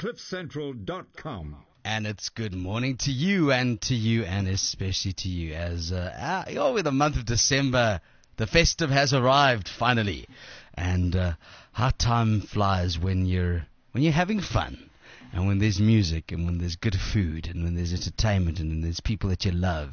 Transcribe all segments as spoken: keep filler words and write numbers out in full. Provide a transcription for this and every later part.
cliff central dot com. And it's good morning to you and to you and especially to you as uh, uh, oh, with the month of December, the festive has arrived finally. And uh, how time flies when you're when you're having fun and when there's music and when there's good food and when there's entertainment and when there's people that you love.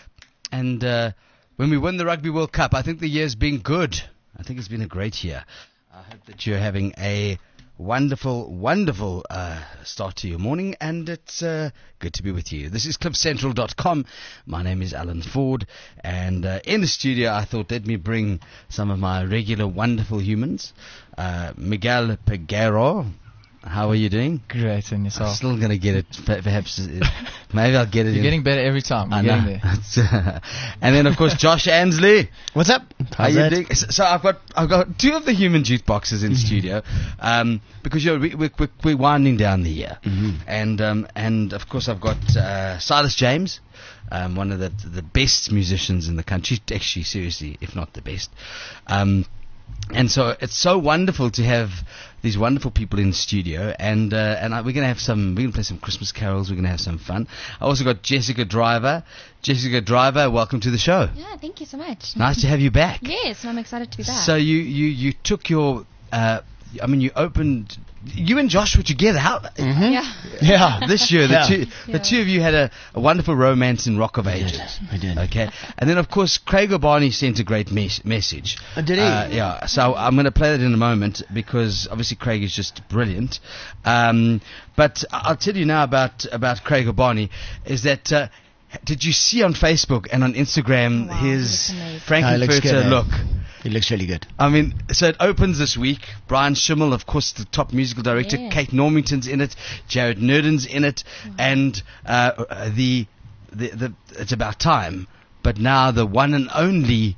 And uh, when we win the Rugby World Cup, I think the year's been good. I think it's been a great year. I hope that you're having a wonderful, wonderful uh, start to your morning, and it's uh, good to be with you. This is cliff central dot com. My name is Alan Ford, and uh, in the studio I thought let me bring some of my regular wonderful humans. Uh, Miguel Peguero. How are you doing? Great, and yourself? I'm still going to get it, perhaps. Maybe I'll get it. You're in. getting better every time. You're I getting know. there. And then, of course, Josh Ansley. What's up? How How's you that? doing? So so I've got I've got two of the human jukeboxes in studio, um, because you know, we, we, we, we're winding down the year, Mm-hmm. and um, and of course I've got uh, Silas James, um, one of the the best musicians in the country, actually seriously, if not the best. Um, And so it's so wonderful to have these wonderful people in studio, and uh, and I, we're gonna have some. We're gonna play some Christmas carols. We're gonna have some fun. I also got Jessica Driver. Jessica Driver, welcome to the show. Yeah, thank you so much. Nice to have you back. Yes, I'm excited to be back. So you you you took your. Uh, I mean, you opened. You and Josh were together. How? Mm-hmm. Yeah. Yeah, this year the Yeah. two the Yeah. two of you had a, a wonderful romance in Rock of I did. Ages. I did. Okay, and then of course Craig O'Barney sent a great mes- message. Oh, did he? Uh, yeah. So I'm going to play that in a moment because obviously Craig is just brilliant. Um, but I'll tell you now about about Craig O'Barney is that. Uh, did you see on Facebook and on Instagram Wow, he his looks amazing. No, he looks good, Frankenfurter eh? look? He looks really good. I mean, so it opens this week. Brian Schimmel, of course, the top musical director. Yeah. Kate Normington's in it. Jared Nerden's in it. And uh, the, the the it's about time. But now the one and only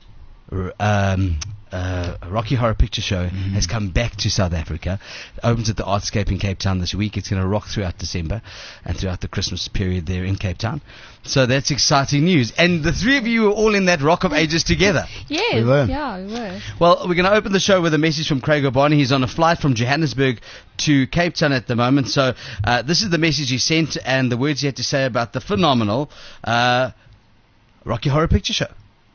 um, uh, Rocky Horror Picture Show Mm-hmm. has come back to South Africa. It opens at the Artscape in Cape Town this week. It's going to rock throughout December and throughout the Christmas period there in Cape Town. So that's exciting news. And the three of you were all in that Rock of Ages together. Yes, We were. yeah, we were. Well, we're going to open the show with a message from Craig O'Barney. He's on a flight from Johannesburg to Cape Town at the moment. So uh, this is the message he sent and the words he had to say about the phenomenal uh, Rocky Horror Picture Show.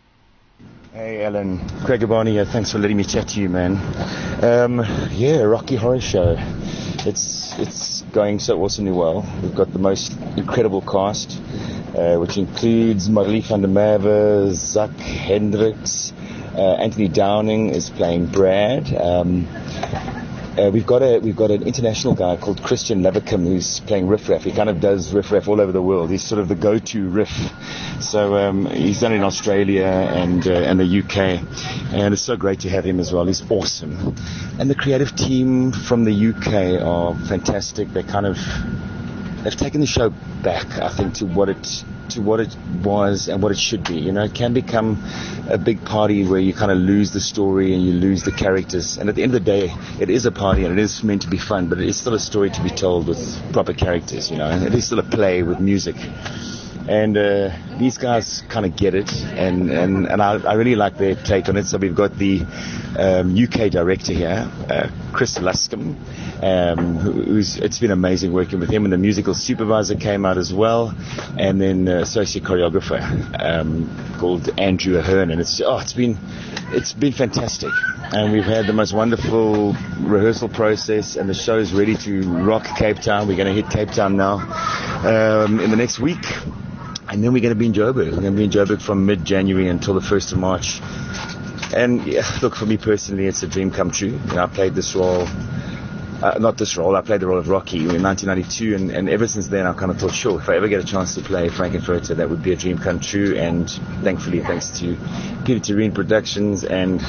Hey Alan, Craig O'Barney here. Thanks for letting me chat to you, man. Um, yeah, Rocky Horror Show. It's it's going so awesomely well. We've got the most incredible cast, uh, which includes Marlie van der Merwe, Zach Hendricks, uh, Anthony Downing is playing Brad. Um, Uh, we've got a we've got an international guy called Christian Leverkum who's playing Riff Raff. He kind of does Riff Raff all over the world. He's sort of the go-to riff. So um, he's done it in Australia and uh, and the U K, and it's so great to have him as well. He's awesome. And the creative team from the U K are fantastic. They kind of they've taken the show back, I think, to what it to what it was and what it should be. You know, it can become a big party where you kind of lose the story and you lose the characters. And at the end of the day, it is a party and it is meant to be fun, but it is still a story to be told with proper characters, you know, and it is still a play with music. And uh, these guys kind of get it, and, and, and I, I really like their take on it. So we've got the um, U K director here, uh, Chris Luscombe, um, who, who's, it's been amazing working with him, and the musical supervisor came out as well, and then uh, associate choreographer um, called Andrew Ahern, and it's oh, it's been it's been fantastic, and we've had the most wonderful rehearsal process, and the show is ready to rock Cape Town. We're going to hit Cape Town now um, in the next week. And then we're going to be in Joburg. We're going to be in Joburg from mid-January until the first of March. And yeah, look, for me personally, it's a dream come true. You know, I played this role, uh, not this role, I played the role of Rocky in nineteen ninety-two. And, and ever since then, I kind of thought, sure, if I ever get a chance to play Frankenfurter, that would be a dream come true. And thankfully, thanks to Peter Terrine Productions and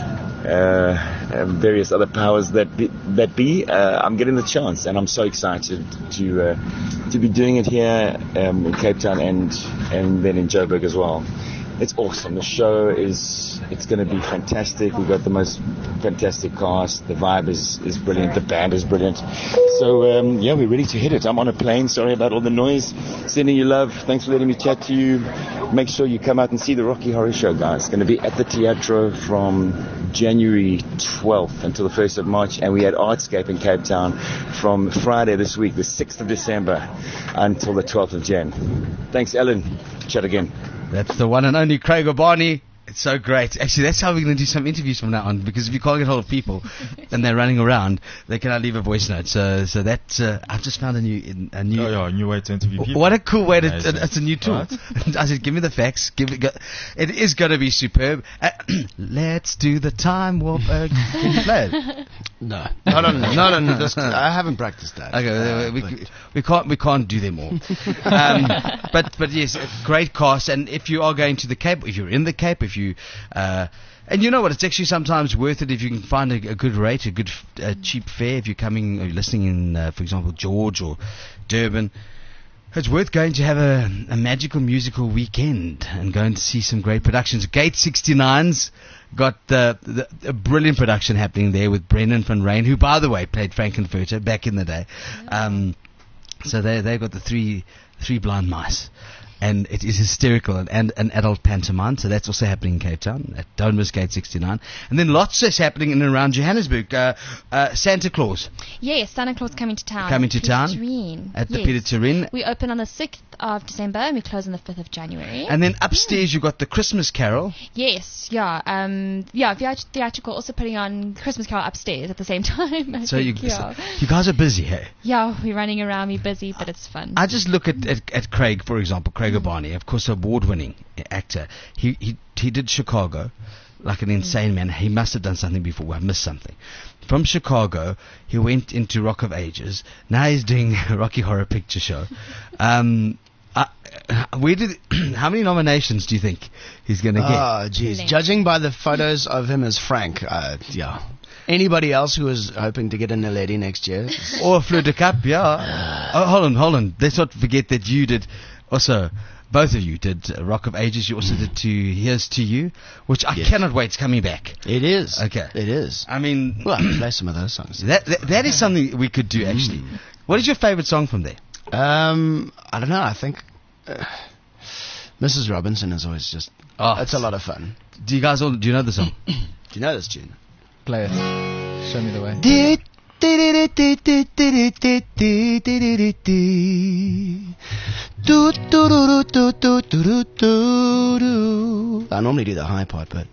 uh, and various other powers that be, that be uh, I'm getting the chance, and I'm so excited to uh, to be doing it here um, in Cape Town and and then in Joburg as well. It's awesome. The show is it's going to be fantastic. We've got the most fantastic cast. The vibe is, is brilliant. The band is brilliant. So um, yeah, we're ready to hit it. I'm on a plane. Sorry about all the noise. Sending you love. Thanks for letting me chat to you. Make sure you come out and see the Rocky Horror Show, guys. It's going to be at the Teatro from January twelfth until the first of March, and we had Artscape in Cape Town from Friday this week, the sixth of December, until the twelfth of Jan. Thanks, Ellen. Chat again. That's the one and only Craig O'Barney. It's so great. Actually, that's how we're going to do some interviews from now on, because if you can't get hold of people and they're running around, they cannot leave a voice note. So, so that uh, I've just found a new, a new. Oh, yeah, a new way to interview people. What a cool way to. Amazing. Uh, it's a new tool. Right. I said, give me the facts. Give it. Go, it is going to be superb. Uh, let's do the time warp. Uh, can you play it? No, not on, not on this. I haven't practiced that. Okay, uh, we, but- we, we can't we can't do them all. um, but but yes, a great cast. And if you are going to the Cape, if you're in the Cape, if you uh, and you know what, it's actually sometimes worth it if you can find a, a good rate, a good uh, cheap fare. If you're coming or you're listening in, uh, for example, George or Durban. It's worth going to have a, a magical musical weekend and going to see some great productions. Gate sixty-nine's got the, the, a brilliant production happening there with Brendan van Ryn, who, by the way, played Frankenfurter back in the day. Um, so they they've got the three three blind mice. And it is hysterical, and, and an adult pantomime, so that's also happening in Cape Town at Don't Miss Gate sixty-nine. And then lots is happening in and around Johannesburg. Uh, uh, Santa Claus Yes, Santa Claus coming to town. coming to Peter town Terrine. at the Yes. Peter Terrine. We open on the sixth of December and we close on the fifth of January. And then upstairs you've got the Christmas Carol. Yes, yeah. Um, yeah, Theat- Theatrical also putting on Christmas Carol upstairs at the same time. I So you, think, yeah. so you guys are busy, hey? yeah, we're running around, we're busy, but it's fun. I just look at, at, at Craig, for example, Craig O'Barney, of course, award-winning actor. He, he he did Chicago like an insane man. He must have done something before. I've missed something. From Chicago, he went into Rock of Ages. Now he's doing a Rocky Horror Picture Show. Um, uh, where did? How many nominations do you think he's going to get? Oh, jeez. Really? Judging by the photos of him as Frank, uh, yeah. Anybody else who is hoping to get a Naledi next year? Or Fleur de Cap, yeah. Oh, hold on, hold on. Let's not forget that you did also. Both of you did uh, Rock of Ages. You also did to Here's to You, which I Yes. cannot wait. It's coming back. It is. Okay. It is. I mean, Well, I can play some of those songs. that, that that is something we could do actually. What is your favorite song from there? Um, I don't know. I think uh, Missus Robinson is always just. Oh, It's a lot of fun. Do you guys all do you know the song? Do you know this tune? Play it. Show me the way. I normally do the high part, but.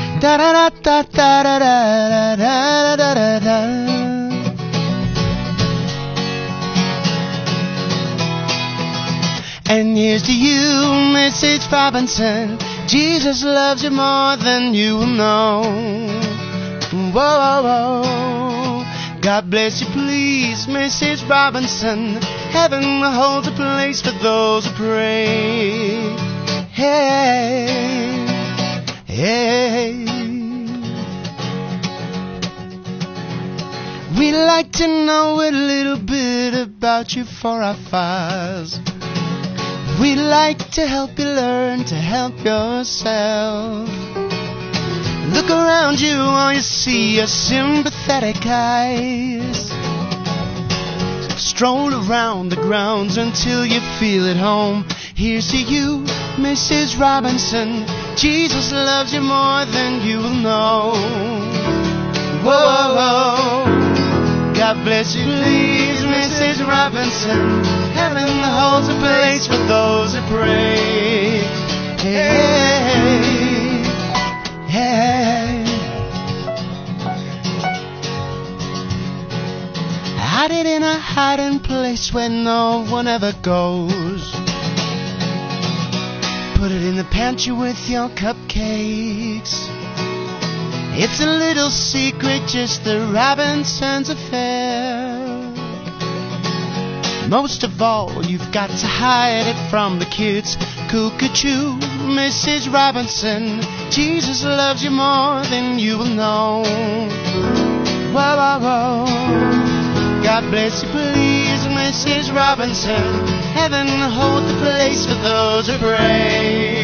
And here's to you, Missus Robinson. Jesus loves you more than you will know. Whoa, whoa, whoa. God bless you, please, Missus Robinson. Heaven holds a place for those who pray. Hey, hey. We'd like to know a little bit about you for our files. We'd like to help you learn to help yourself. Look around you, all you see are sympathetic eyes. Stroll around the grounds until you feel at home. Here's to you, Missus Robinson. Jesus loves you more than you will know. Whoa, whoa. God bless you, please, Missus Robinson. Heaven holds a place for those who pray. Hey, hey. Hide it in a hiding place where no one ever goes. Put it in the pantry with your cupcakes. It's a little secret, just the Robinsons' affair. Most of all, you've got to hide it from the kids. Cuckoo, Missus Robinson. Jesus loves you more than you will know. Whoa, whoa, whoa. God bless you, please, Missus Robinson. Heaven holds a place for those who pray.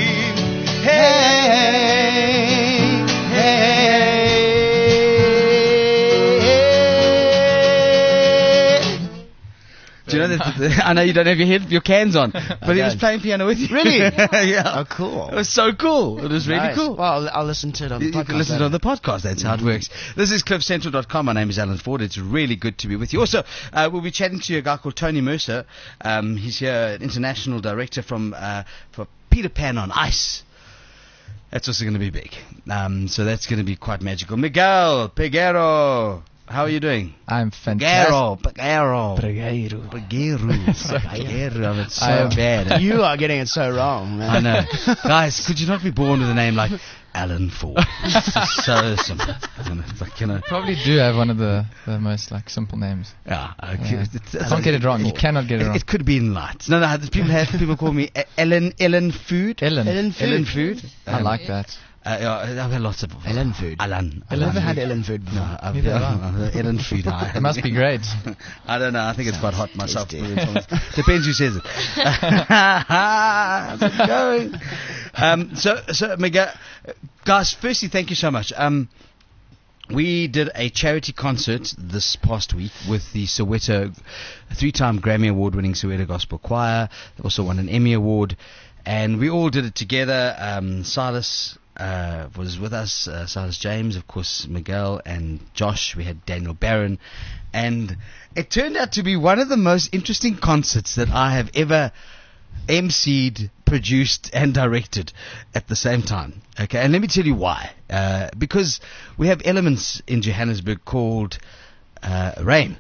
Hey, hey. Do you know that? The, I know you don't have your head, your cans on, but he was don't. playing piano with you. Really? Yeah. Oh, cool. It was so cool. It was really Nice. cool. Well, I'll, I'll listen to it on the You podcast. can listen to it on the podcast. That's how it Mm-hmm. works. This is cliff central dot com. My name is Alan Ford. It's really good to be with you. Also, uh, we'll be chatting to a guy called Tony Mercer. Um, he's here, an international director from uh, for Peter Pan on Ice. That's also going to be big. Um, so that's going to be quite magical. Miguel Peguero, how are you doing? I'm fantastic. Peguero, Peguero, Peguero. Peguero, Peguero. It's so I am- bad. You are getting it so wrong, man. I know. Guys, could you not be born with a name like Alan Ford? It's just so simple. You know, it's like, you know, Probably do have one of the, the most like simple names. yeah, okay. Yeah. It's- it's- Can't get it wrong. You cannot get it It, wrong. it could be in lights. No, no, people have people call me E- Ellen Ellen Food. Ellen. Ellen Food. Ellen Food. I Um, like that. Uh, yeah, I've had lots of Ellen Food. Alan. I've never had Ellen Food before. No, I've, Neither have uh, Ellen Food. It must be great. I don't know. I think it's quite hot myself. tasty. Depends who says it. How's it going? Um, so, so Miguel, guys, firstly, thank you so much. Um, we did a charity concert this past week with the Soweto, three-time Grammy Award-winning Soweto Gospel Choir. They also won an Emmy Award, and we all did it together. Um, Silas uh, was with us, uh, Silas James, of course, Miguel and Josh. We had Daniel Barron, and it turned out to be one of the most interesting concerts that I have ever emceed, produced, and directed at the same time. Okay, and let me tell you why. Uh, because we have elements in Johannesburg called uh, rain,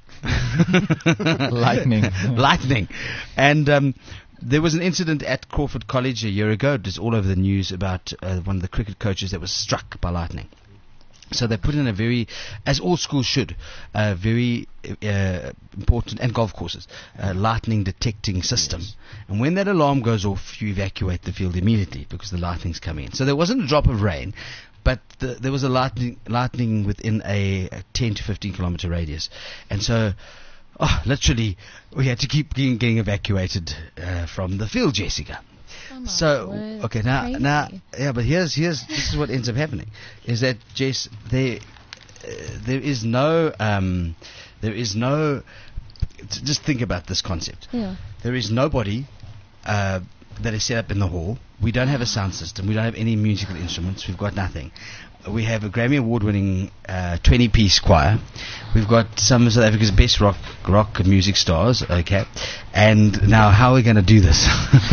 Lightning. lightning, and um, there was an incident at Crawford College a year ago. It was all over the news about uh, one of the cricket coaches that was struck by lightning. So they put in a very, as all schools should, a very uh, important, and golf courses, uh, lightning detecting system. And when that alarm goes off, you evacuate the field immediately because the lightning's coming in. So there wasn't a drop of rain, but the, there was a lightning, lightning within a, a ten to fifteen kilometer radius. And so, oh, literally, we had to keep getting, getting evacuated uh, from the field, Jessica. Oh my So word. okay now Crazy. now yeah, but here's here's this is what ends up happening is that Jess, there uh, there is no um there is no t- just think about this concept. Yeah. There is nobody uh, that is set up in the hall. We don't have a sound system. We don't have any musical instruments. We've got nothing. We have a Grammy Award-winning uh, twenty-piece choir. We've got some of South Africa's best rock rock music stars. Okay, and now how are we going to do this?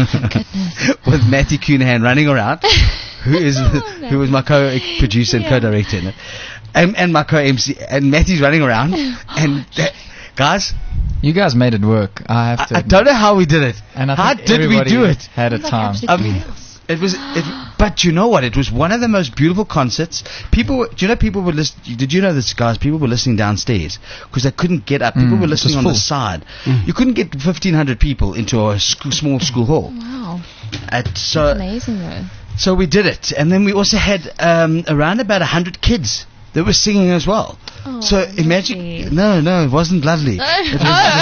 With Matthew Cunahan running around, who is Oh, who was my co-producer and Yeah. co-director in it, and, and my co-M C, and Matthew's running around, and that, guys, You guys made it work. I have to. I, I don't know how we did it. And I how think did we everybody do it? Had a It's like time. absolute I mean, chaos. it was, it, but you know what? It was one of the most beautiful concerts. People, were, do you know people were listening? Did you know this, guys? People were listening downstairs because they couldn't get up. People Mm, were it was listening on the full. side. You couldn't get fifteen hundred people into a sc- small school hall. Wow. At, so, Amazing though. so we did it, and then we also had um, around about a hundred kids that were singing as well. Oh, so imagine, lovely. no, no, it wasn't lovely. oh, oh,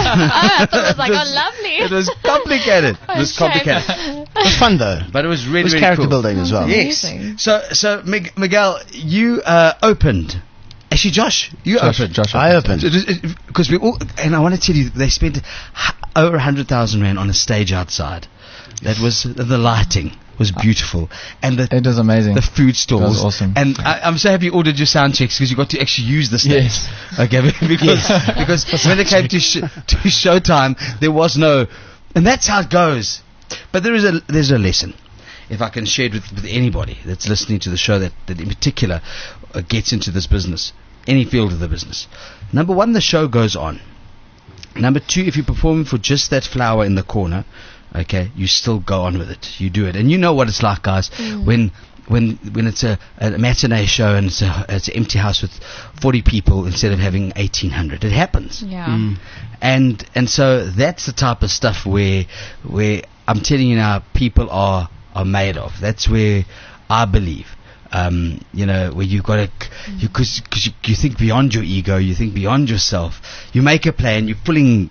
I thought it was like, It oh, was- lovely. It was complicated. Oh, It was shame. complicated, It was fun though. but it was really, It was really character cool. building as well. Yes. Amazing. So, so Mig- Miguel, you uh, opened. Actually, Josh, you Josh, opened. Josh I opened. Because we all, and I want to tell you, they spent h- over a hundred thousand rand on a stage outside. That was the lighting was beautiful, and the It was amazing. the food stalls. It was awesome. And I, I'm so happy you ordered your sound checks because you got to actually use the stage. Yes. Okay, because because when it came to sh- to showtime, there was no, and that's how it goes. But there is a there's a lesson. If I can share it with, with anybody that's listening to the show that, that in particular uh, gets into this business, any field of the business. Number one, the show goes on. Number two, if you're performing for just that flower in the corner, okay, you still go on with it. You do it. And you know what it's like, guys, when when when it's a, a matinee show and it's, a, it's an empty house with forty people instead of having eighteen hundred. It happens. Yeah. Mm. And and so that's the type of stuff where where I'm telling you now, people are are made of. That's where I believe. Um, you know, where you've got to, you, cause, cause you, you think beyond your ego, you think beyond yourself. You make a plan, you're pulling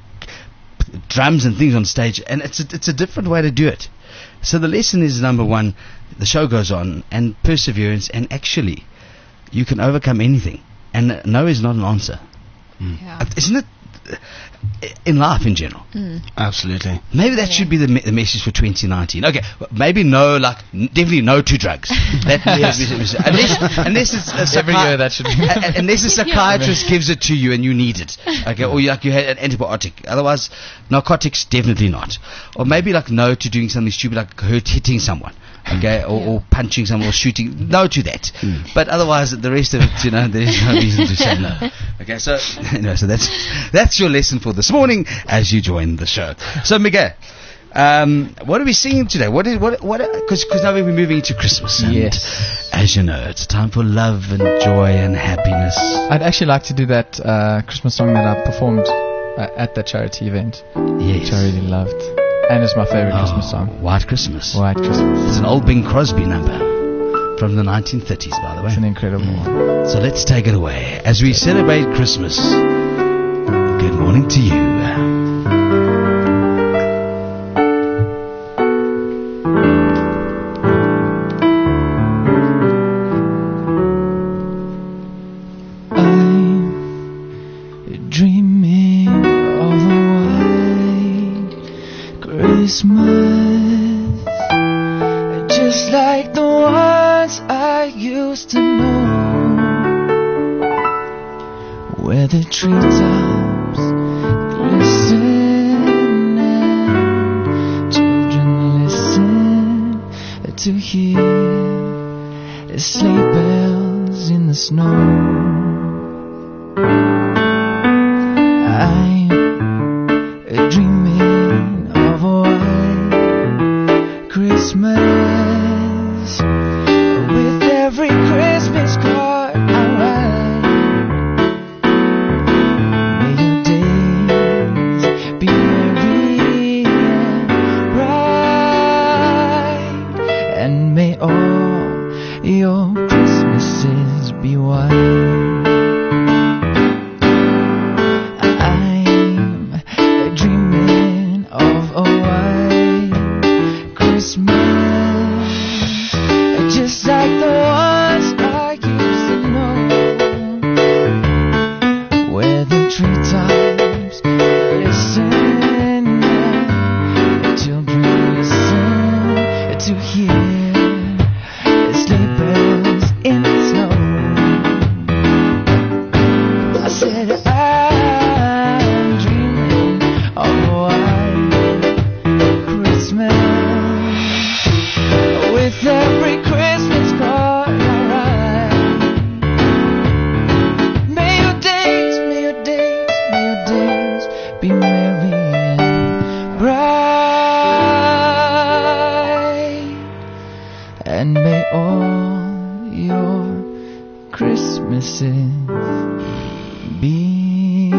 drums and things on stage, and it's a, it's a different way to do it. So the lesson is, number one, the show goes on, and perseverance, and actually, you can overcome anything. And no is not an answer. Yeah. Isn't it uh, in life in general? Absolutely. Maybe that should be the, me- the message for twenty nineteen. Okay, well, maybe no, like n- definitely no to drugs. That unless, unless it's a Every psychi- year that should be. a- a- unless a psychiatrist gives it to you and you need it. Okay, or you, like you had an antibiotic. Otherwise, narcotics definitely not. Or maybe like no to doing something stupid like hurt hitting someone. Okay, or, or punching someone or shooting. No to that. But otherwise, the rest of it, you know, there's no reason to say no. Okay, so anyway, so that's that's your lesson for this morning as you join the show. So Miguel, um, what are we singing today? What is what what? Because because now we're moving into Christmas. And Yes. as you know, it's time for love and joy and happiness. I'd actually like to do that uh, Christmas song that I performed uh, at that charity event, Yes. which I really loved. And it's my favorite Oh, Christmas song. White Christmas. White Christmas. It's an old Bing Crosby number from the nineteen thirties, by the way. It's an incredible one. So let's take it away as we celebrate Christmas. Good morning to you. I'm dreaming of a white Christmas, just like the ones I used to know, where the treetops glisten and children listen to hear sleigh bells in the snow. I'm dreaming of a white Christmas, with every Christmas card I write. May your days be merry and bright, and may all your Christmases be white. Just like the ones I used to know, where the treetops listen and children listen to hear sleigh bells in the snow. I said I'm dreaming of a white Christmas, with every Christmas card I write. May your days, may your days, may your days be merry and bright, and may all your Christmases be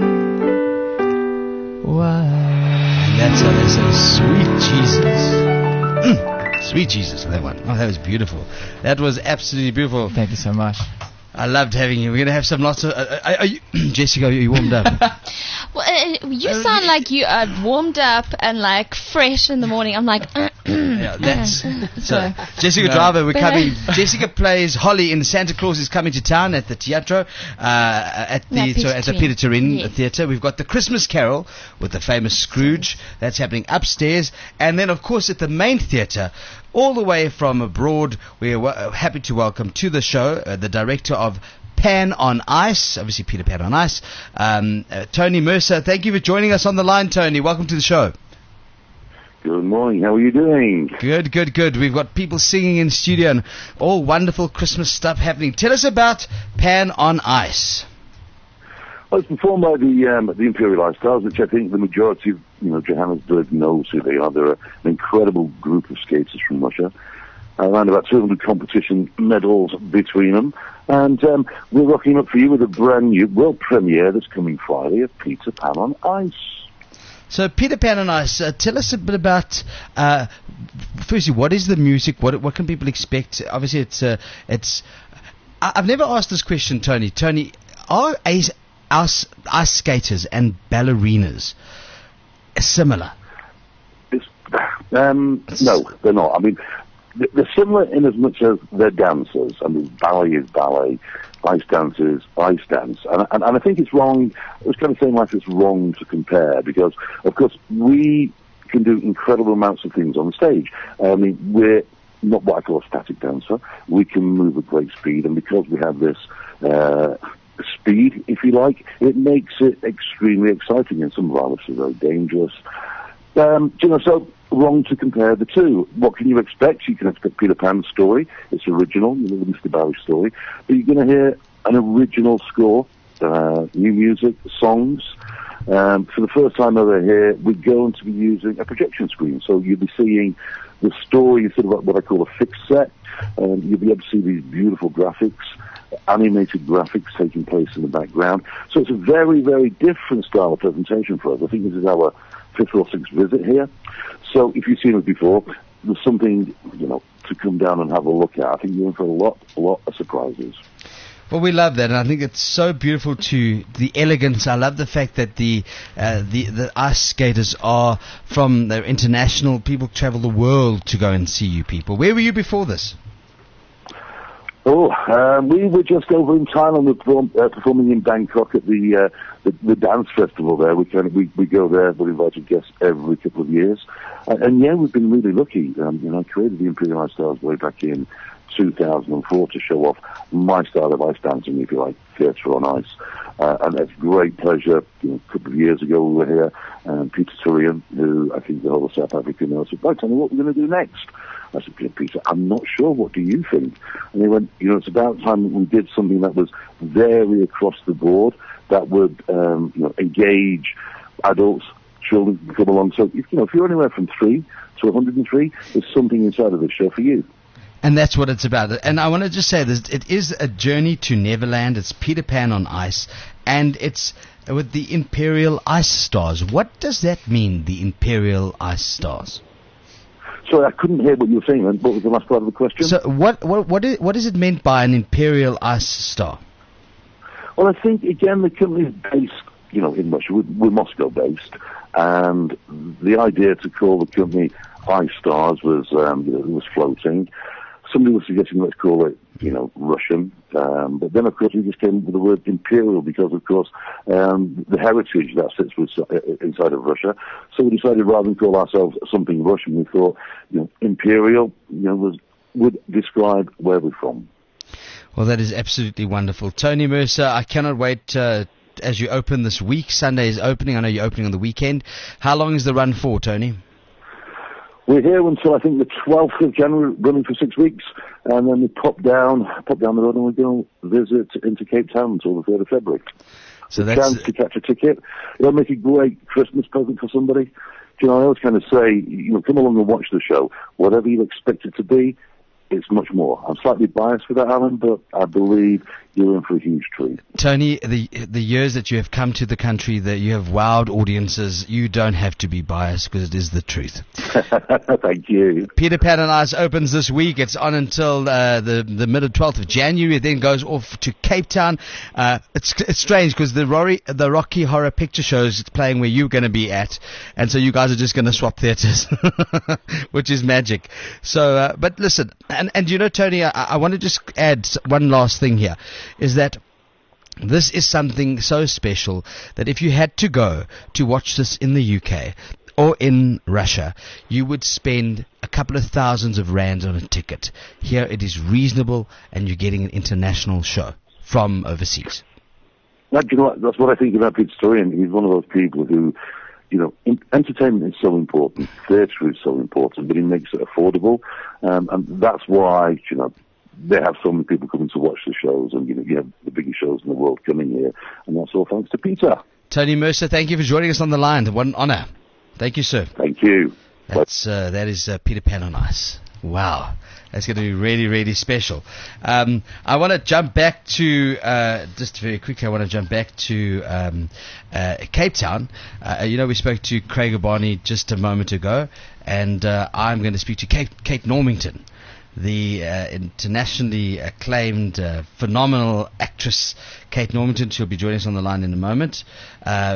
white. That's how they say, sweet Jesus. Sweet Jesus, that one. Oh, that was beautiful. That was absolutely beautiful. Thank you so much. I loved having you. We're going to have some lots of... Uh, are, are you, Jessica, are you warmed up? Well, uh, you sound like you are warmed up and like fresh in the morning. I'm like, Yeah, that's... So, So- Jessica No. Driver, we're But- coming... Jessica plays Holly in Santa Claus is Coming to Town at the Teatro, uh, at the Yeah, so at the Peter Peter Turin Yes. Theatre. We've got the Christmas Carol with the famous Scrooge. That's happening upstairs. And then, of course, at the main theatre, all the way from abroad, we're w- happy to welcome to the show uh, the director of Pan on Ice, obviously Peter Pan on Ice, um, uh, Tony Mercer. Thank you for joining us on the line, Tony. Welcome to the show. Good morning. How are you doing? Good, good, good. We've got people singing in studio and all wonderful Christmas stuff happening. Tell us about Pan on Ice. Well, it's performed by the um, the Imperial Ice Stars, which I think the majority of you know Johannesburg knows who they are. They're an incredible group of skaters from Russia. Around about two hundred competition medals between them. And um, we're rocking up for you with a brand new world premiere that's coming Friday of Peter Pan on Ice. So, Peter Pan on Ice, uh, tell us a bit about, uh, firstly, what is the music? What what can people expect? Obviously, it's... Uh, it's. I, I've never asked this question, Tony. Tony, are ice, ice, ice skaters and ballerinas similar? It's, um, no, they're not. I mean, they're similar in as much as they're dancers. I mean, ballet is ballet, ice dance is ice dance. And, and, and I think it's wrong, I was kind of saying like it's wrong to compare because, of course, we can do incredible amounts of things on the stage. I mean, we're not what I call a static dancer. We can move at great speed, and because we have this uh, speed, if you like, it makes it extremely exciting, and some of our lifts are very dangerous. Um, you know, so wrong to compare the two. What can you expect? You can expect Peter Pan's story. It's original, you know, the Mister Barry story. But you're going to hear an original score, uh, new music, songs. Um, for the first time over here, we're going to be using a projection screen. So you'll be seeing the story, sort of what I call a fixed set. Um, you'll be able to see these beautiful graphics, animated graphics taking place in the background. So it's a very, very different style of presentation for us. I think this is our fifth or sixth visit here. So if you've seen it before, there's something, you know, to come down and have a look at. I think you're in for a lot, a lot of surprises. Well, we love that, and I think it's so beautiful to the elegance. I love the fact that the uh, the the ice skaters are from they're international. People travel the world to go and see you people. Where were you before this? Oh, um, we were just over in Thailand. We're perform, uh, performing in Bangkok at the, uh, the the dance festival there. We kind of we, we go there. We're invited guests every couple of years, uh, and yeah, we've been really lucky. Um, you know, I created the Imperial Ice Stars way back in two thousand four to show off my style of ice dancing, if you like, theatre on ice. Uh, and it's great pleasure. You know, a couple of years ago we were here, and Peter Turian, who I think the whole of South Africa knows, said, "Right, tell me what we're going to do next." I said, "Peter, I'm not sure. What do you think?" And he went, "You know, it's about time that we did something that was very across the board, that would, um, you know, engage adults, children can come along. So, if, you know, if you're anywhere from three to one hundred three, there's something inside of this show for you." And that's what it's about. And I want to just say this, it is a journey to Neverland. It's Peter Pan on ice, and it's with the Imperial Ice Stars. What does that mean, the Imperial Ice Stars? Sorry, I couldn't hear what you were saying then. What was the last part of the question? So what what what is, what is it meant by an Imperial Ice Star? Well, I think, again, the company is based, you know, in Russia. We're, we're Moscow-based, and the idea to call the company Ice Stars was, um, you know, it was floating. Somebody was suggesting let's call it, you know, Russian. Um, but then, of course, we just came up with the word Imperial because, of course, um, the heritage that sits with, uh, inside of Russia. So we decided rather than call ourselves something Russian, we thought, you know, Imperial, you know, was, would describe where we're from. Well, that is absolutely wonderful. Tony Mercer, I cannot wait uh, as you open this week. Sunday is opening. I know you're opening on the weekend. How long is the run for, Tony? We're here until I think the twelfth of January, running for six weeks, and then we pop down, pop down the road, and we go visit into Cape Town until the third of February. So the that's chance to catch a ticket. It'll make a great Christmas present for somebody. You know, I always kind of say, you know, come along and watch the show. Whatever you expect it to be, it's much more. I'm slightly biased for that, Alan, but I believe you're in for a huge treat. Tony, the the years that you have come to the country, that you have wowed audiences, you don't have to be biased because it is the truth. Thank you. Peter Pan on Ice opens this week. It's on until uh, the the mid of twelfth of January. It then goes off to Cape Town. Uh, it's it's strange because the Rory, the Rocky Horror Picture Show is playing where you're going to be at, and so you guys are just going to swap theatres, which is magic. So, uh, but listen, and and you know, Tony, I, I want to just add one last thing here. Is that this is something so special that if you had to go to watch this in the U K or in Russia, you would spend a couple of thousands of rands on a ticket. Here it is reasonable, and you're getting an international show from overseas. That, you know what, that's what I think about Peter Storian. He's one of those people who, you know, in, entertainment is so important, theatre is so important, but he makes it affordable, um, and that's why, you know, they have so many people coming to watch the shows, and you know, you have the biggest shows in the world coming here, and that's all thanks to Peter. Tony Mercer, thank you for joining us on the line. What an honour. Thank you, sir. Thank you. That's uh, that is uh, Peter Pan on Ice. Wow, that's going to be really, really special. Um, I want to jump back to uh, just very quickly. I want to jump back to um, uh, Cape Town. Uh, you know, we spoke to Craig Abani just a moment ago, and uh, I'm going to speak to Kate, Kate Normington, the uh, internationally acclaimed, uh, phenomenal actress Kate Normington. She'll be joining us on the line in a moment. Uh,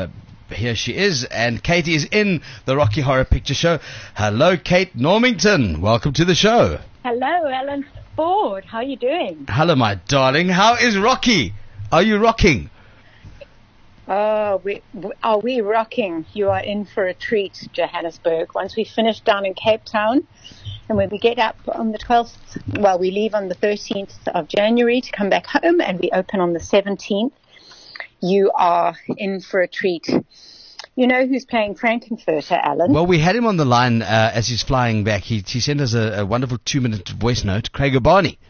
here she is, and Katie is in the Rocky Horror Picture Show. Hello, Kate Normington. Welcome to the show. Hello, Ellen Ford. How are you doing? Hello, my darling. How is Rocky? Are you rocking? Oh, we, are we rocking? You are in for a treat, Johannesburg. Once we finish down in Cape Town, and when we get up on the twelfth, well, we leave on the thirteenth of January to come back home, and we open on the seventeenth. You are in for a treat. You know who's playing Frankenfurter, Alan? Well, we had him on the line uh, as he's flying back. He, he sent us a, a wonderful two-minute voice note, Craig O'Barney.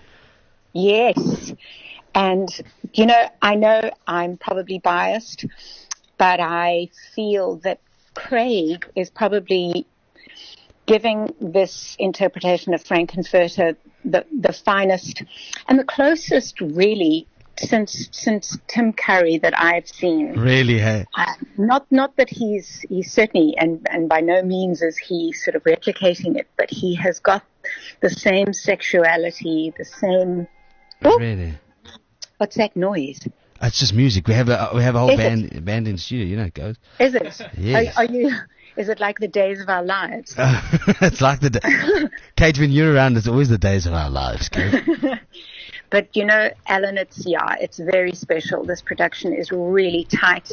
Yes. And, you know, I know I'm probably biased, but I feel that Craig is probably giving this interpretation of Frankenfurter the, the finest and the closest, really, since since Tim Curry that I've seen. Really, hey? Uh, not not that he's he's certainly, and, and by no means is he sort of replicating it, but he has got the same sexuality, the same... Oh, really? what's that noise? It's just music. We have a we have a whole Is band it? band in the studio. You know, it goes. Is it? Yes. Are, are you? Is it like the days of our lives? Uh, it's like the da- Kate. When you're around, it's always the days of our lives, Kate. But you know, Alan, it's yeah, it's very special. This production is really tight.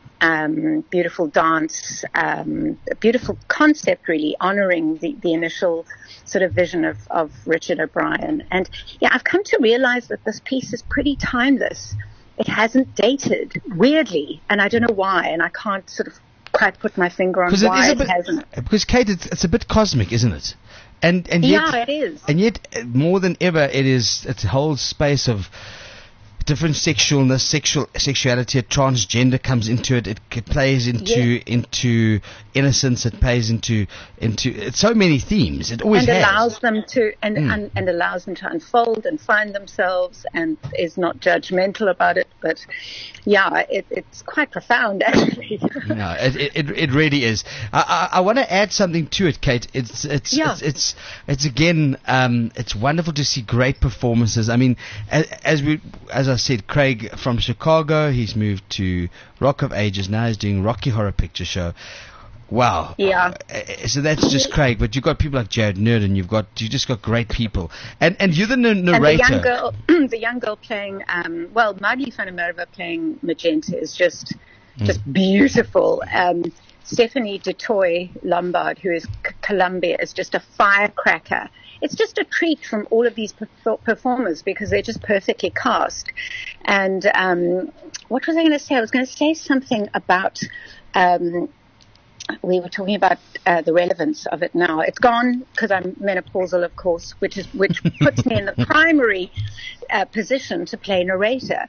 Um, beautiful dance, um, a beautiful concept, really honoring the, the initial sort of vision of, of Richard O'Brien. And yeah, I've come to realize that this piece is pretty timeless. It hasn't dated, weirdly, and I don't know why, and I can't sort of quite put my finger on why it, it bit, hasn't. Because Kate, it's, it's a bit cosmic, isn't it? And and yet, yeah, it is. And yet, uh, more than ever, it is. It holds space of different sexualness, sexual sexuality. A transgender comes into it. It, it plays into Yeah. into innocence. It plays into into it's so many themes. It always and has. allows them to and, Mm. and and allows them to unfold and find themselves, and is not judgmental about it. But yeah, it, it's quite profound, actually. No, it, it it really is. I I, I want to add something to it, Kate. It's it's Yeah. it's, it's it's again um it's wonderful to see great performances. I mean, as, as we as I said, Craig from Chicago, he's moved to Rock of Ages. Now he's doing Rocky Horror Picture Show. Wow. Yeah. Uh, so that's just Craig, but you've got people like Jared Nerdin. You've got you just got great people, and and you're the n- narrator. And the young girl, the young girl playing, um, well, Margie van der Merwe playing Magenta is just, just beautiful. Um, Stephanie DeToy Lombard, who is C- Columbia, is just a firecracker. It's just a treat from all of these perf- performers because they're just perfectly cast. And um, what was I going to say? I was going to say something about. Um, we were talking about uh, the relevance of it now. It's gone because I'm menopausal, of course, which is which puts me in the primary uh, position to play narrator,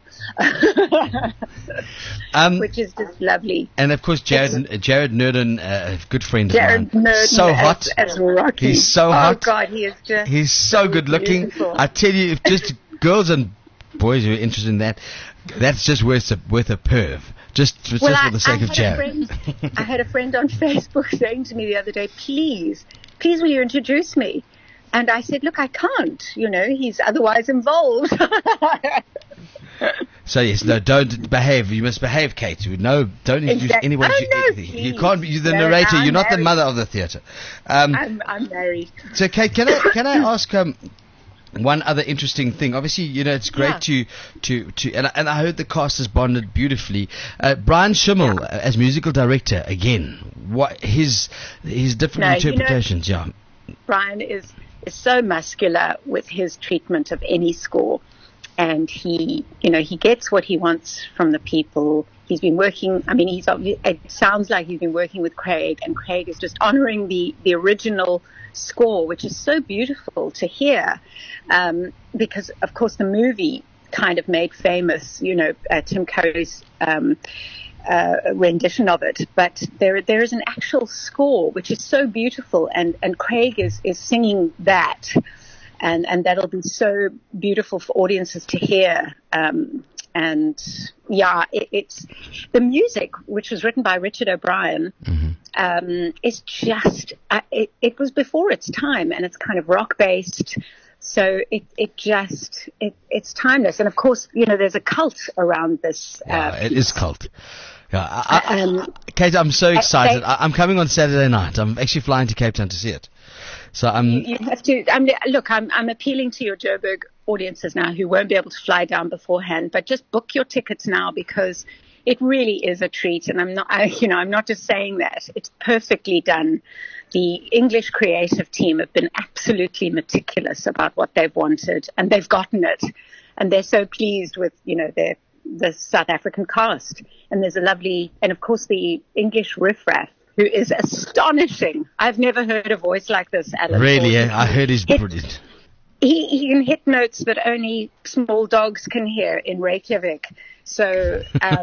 um, which is just lovely. And of course, Jared Jared Nerdin, uh, a good friend Jared of mine, Nerdin so hot. as, as Rocky. He's so oh hot. Oh God, he is just. He's so good looking. Beautiful. I tell you, if just girls and boys who are interested in that, that's just worth a worth a perv. Just, just well, for I, the sake I of had Jared. A friend, I had a friend on Facebook saying to me the other day, please, please will you introduce me? And I said, look, I can't, you know, he's otherwise involved. So yes, no, don't behave. You must behave, Kate. No, don't introduce Exactly. anyone. Oh, you, no, you please. can't. You're the No, narrator. I'm You're not the married. mother of the theatre. Um, I'm, I'm married. so, Kate, can I can I ask um, one other interesting thing? Obviously, you know, it's great Yeah. to to to, and I, and I heard the cast has bonded beautifully. Uh, Brian Schimmel Yeah. uh, as musical director again. What his his different No, you know- interpretations? yeah. Brian is, is so muscular with his treatment of any score. And he, you know, he gets what he wants from the people. He's been working, I mean, he's obvi- it sounds like he's been working with Craig, and Craig is just honoring the, the original score, which is so beautiful to hear. Um, because, of course, the movie kind of made famous, you know, uh, Tim Curry's um, uh, rendition of it. But there there is an actual score, which is so beautiful, and, and Craig is, is singing that. And, and that'll be so beautiful for audiences to hear. Um, and yeah, it, it's the music, which was written by Richard O'Brien, Mm-hmm. um, is just, uh, it, it was before its time, and it's kind of rock based. So it, it just, it, it's timeless. And of course, you know, there's a cult around this. Uh, Yeah, it is cult. Yeah, I, I, Um, Kate, I'm so excited. they- I, I'm coming on Saturday night. I'm actually flying to Cape Town to see it. So I'm. You have to. I'm, look, I'm, I'm appealing to your Joburg audiences now who won't be able to fly down beforehand, but just book your tickets now because it really is a treat. And I'm not, I, you know, I'm not just saying that. It's perfectly done. The English creative team have been absolutely meticulous about what they've wanted, and they've gotten it. And they're so pleased with, you know, their the South African cast. And there's a lovely, and of course the English riffraff, who is astonishing. I've never heard a voice like this, Alan. Really, Ford. eh? I heard he's Hit- brilliant. He, he can hit notes that only small dogs can hear in Reykjavik. So, um,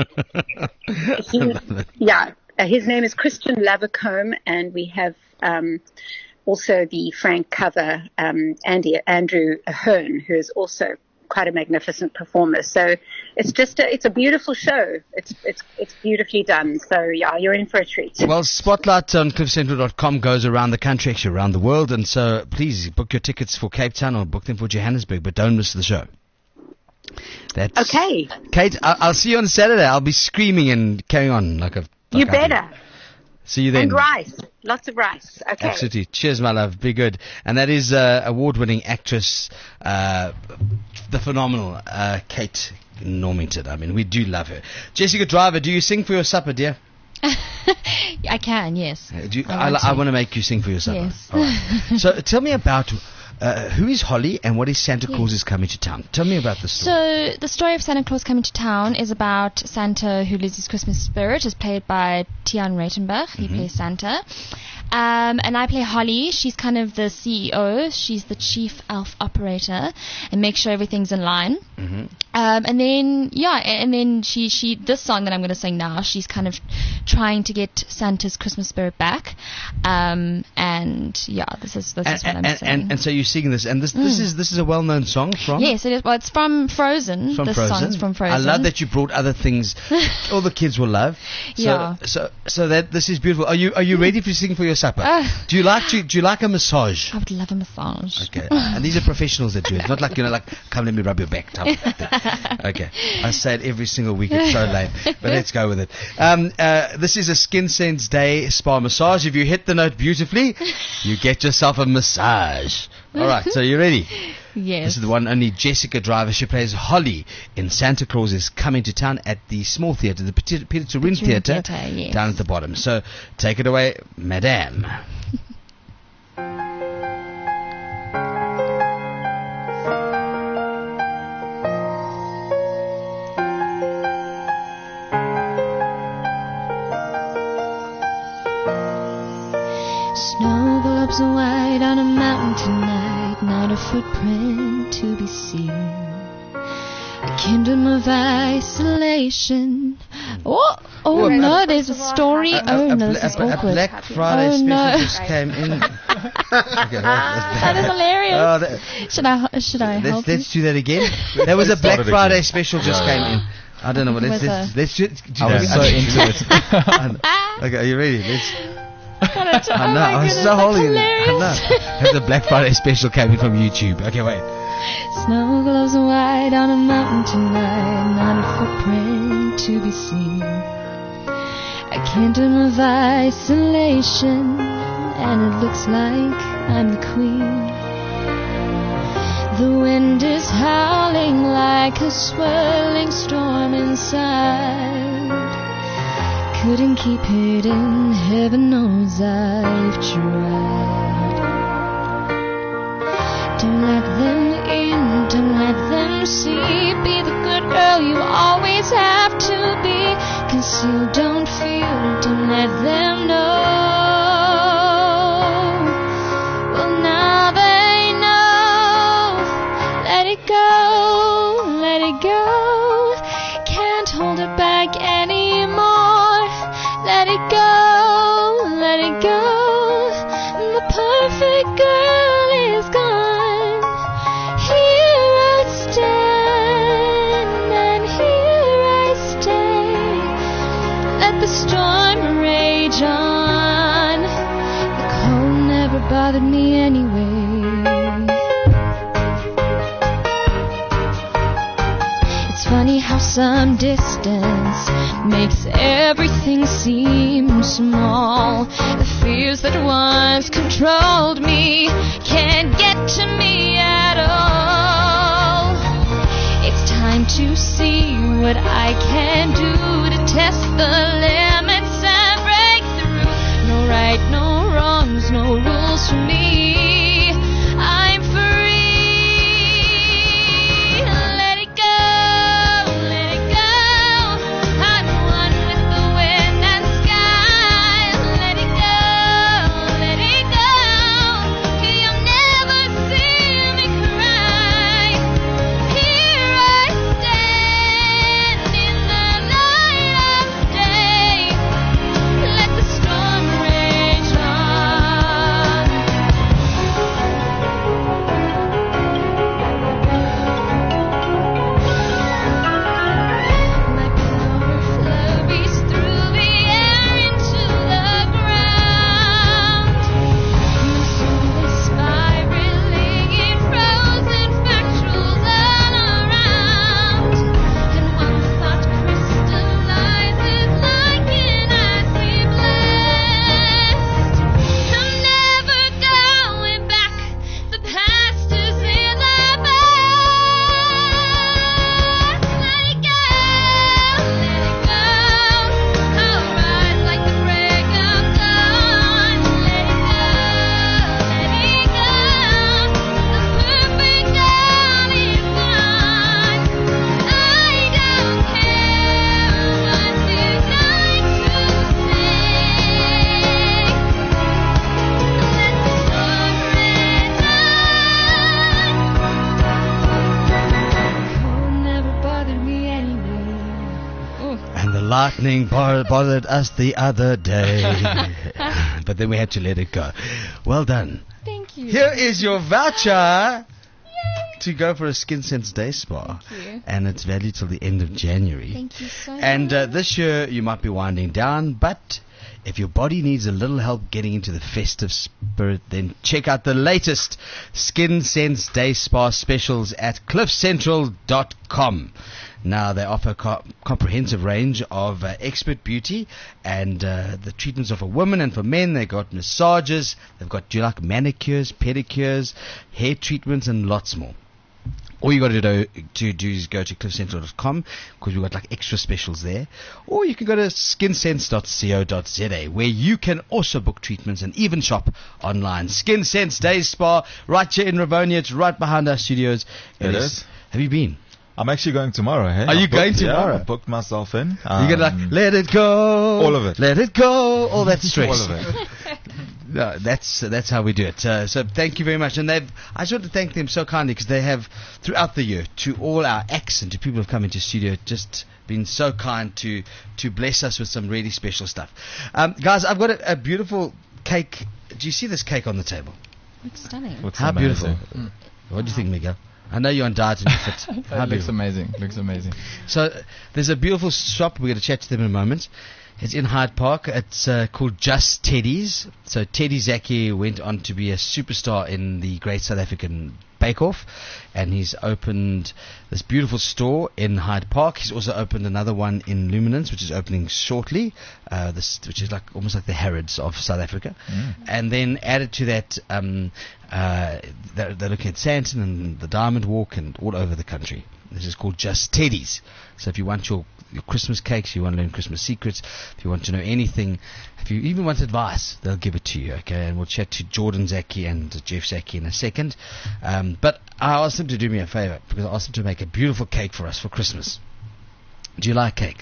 he, yeah, uh, his name is Christian Lavercombe, and we have um, also the Frank cover, um, Andy Andrew Ahern, who is also quite a magnificent performer. So it's just a, it's a beautiful show. It's it's it's beautifully done. So yeah, you're in for a treat. Well, Spotlight on cliff central dot com goes around the country, actually around the world, and so please book your tickets for Cape Town or book them for Johannesburg, but don't miss the show. That's Okay, Kate, I- I'll see you on Saturday. I'll be screaming and carrying on like a. you like I do. better. See you then. And rice, lots of rice. Okay. Absolutely. Cheers, my love. Be good. And that is uh, award-winning actress, uh, the phenomenal uh, Kate Normington. I mean, we do love her. Jessica Driver, do you sing for your supper, dear? I can, yes. Uh, do you, I I, want I to. want to make you sing for your supper. Yes. All right. So tell me about uh, who is Holly and what is Santa Claus is coming to town. Tell me about the story. So the story of Santa Claus coming to town is about Santa who loses Christmas spirit. Is played by Tian Reitenbach. He Mm-hmm. plays Santa. Um, and I play Holly. She's kind of the C E O. She's the chief elf operator and makes sure everything's in line. Mm-hmm. Um, and then, yeah, and, and then she, she, this song that I'm going to sing now, she's kind of trying to get Santa's Christmas spirit back. Um, and yeah, this is, this is what and, I'm and, saying. and, and so you're singing this, and this this Mm. is this is a well-known song from. Yes, it is. Well, it's from Frozen. From this Frozen. song's from Frozen. I love that you brought other things all the kids will love. So, Yeah. So so that this is beautiful. Are you are you ready to sing for your supper? Uh, do you like to, do you like a massage? I would love a massage. Okay. And these are professionals that do it. Not like, you know, like, come let me rub your back. Type of thing. Okay. I say it every single week. It's so lame. But let's go with it. Um, uh, this is a Skin Sense Day spa massage. If you hit the note beautifully, you get yourself a massage. All right. So you ready? Yes. This is the one only Jessica Driver. She plays Holly in Santa Claus is Coming to Town at the small theatre, the Peter Peter Turin Turin Theatre, Theatre, yes. down at the bottom. So take it away, Madame. Snow globes are white on a mountain tonight, not a footprint to be seen. A kingdom of isolation. Oh, oh Ooh, no, a- there's a story. A, Oh a, no, a, this is a, a awkward. Black Friday Oh, special no. just came in. Okay, That is hilarious. Oh, that, Should I, should I let's help you? let's do that again. There was a Black Start it Friday again. special just Yeah. came in. I don't know what. Let's With let's, a- let's ju- do I that. was so into it. Okay, are you ready? Let's. Oh I know. my I was goodness, so that's holding it. I hilarious. know. There's a Black Friday special came in from YouTube. Okay, wait. Snow globes are white on a mountain tonight, not a footprint to be seen. A kingdom of isolation, and it looks like I'm the queen. The wind is howling like a swirling storm inside. Couldn't keep it in, heaven knows I've tried. Don't let them in, don't let them see. Be the good girl you always have to be. Conceal, don't feel, don't let them know. Well, now they know. Let it go, let it go. Can't hold it back anymore. Let it go, let it go. The perfect girl is gone. Here I stand, and here I stay. Let the storm rage on. The cold never bothered me anyway. It's funny how some distance makes everything seem small. The fears that once controlled me can't get to me at all. It's time to see what I can do to test the limits and break through. No right, no wrongs, no rules for me. I'm free. Let it go, let it go. I'm one with the wind and sky. Let it go, let it go. You'll never see me cry. Here I stand in the light of day. Let the storm rage on. My power flurries through the air into the ground. My soul is spiraling in frozen spectrals all around. And one thought crystallizes like an icy blast. I'm never going back. The past is in the past. Let it go, let it go. I'll rise like the break of dawn. Let it go, let it go. The perfect dawn is gone. I don't care what there's night to say. Let the storm rage on. Cold never bothered me anyway. And the lightning bo- bothered us the other day. But then we had to let it go. Well done. Thank you. Here is your voucher to go for a Skin Sense Day Spa. Thank you. And it's valid till the end of January. Thank you so And uh, much. this year you might be winding down, but if your body needs a little help getting into the festive spirit, then check out the latest Skin Sense Day Spa specials at cliff central dot com. Now, they offer a co- comprehensive range of uh, expert beauty and uh, the treatments are for women and for men. They've got massages, they've got, do you like manicures, pedicures, hair treatments, and lots more. All you got to do, to do is go to cliff central dot com because we've got like extra specials there. Or you can go to skin sense dot co dot za where you can also book treatments and even shop online. Skin Sense Day Spa, right here in Ravonia. It's right behind our studios. It is. Have you been? I'm actually going tomorrow. Hey? Are you I've going booked- tomorrow? Yeah, I booked myself in. You're gonna Um, like, let it go. all of it. Let it go. All that stress. all of it. No, that's that's how we do it. Uh, so thank you very much, and they've. I just want to thank them so kindly because they have throughout the year to all our acts and to people who've come into studio just been so kind to to bless us with some really special stuff. Um, guys, I've got a, a beautiful cake. Do you see this cake on the table? It's stunning. What's How amazing? beautiful! What do you think, Miguel? I know you're on diet and you're fit. How It looks beautiful. amazing. Looks amazing. So there's a beautiful shop. We're going to chat to them in a moment. It's in Hyde Park. It's uh, called Just Teddy's. So Teddy Zaki went on to be a superstar in the Great South African Bake Off, and he's opened this beautiful store in Hyde Park. He's also opened another one in Luminance, which is opening shortly, uh, this, which is like almost like the Harrods of South Africa. Mm. And then added to that, um, uh, they're, they're looking at Sandton and the Diamond Walk and all over the country. This is called Just Teddy's. So if you want your, your Christmas cakes, you want to learn Christmas secrets, if you want to know anything, if you even want advice, they'll give it to you, okay? And we'll chat to Jordan Zaki and Jeff Zaki in a second. Um, but I asked them to do me a favor because I asked them to make a beautiful cake for us for Christmas. Do you like cake?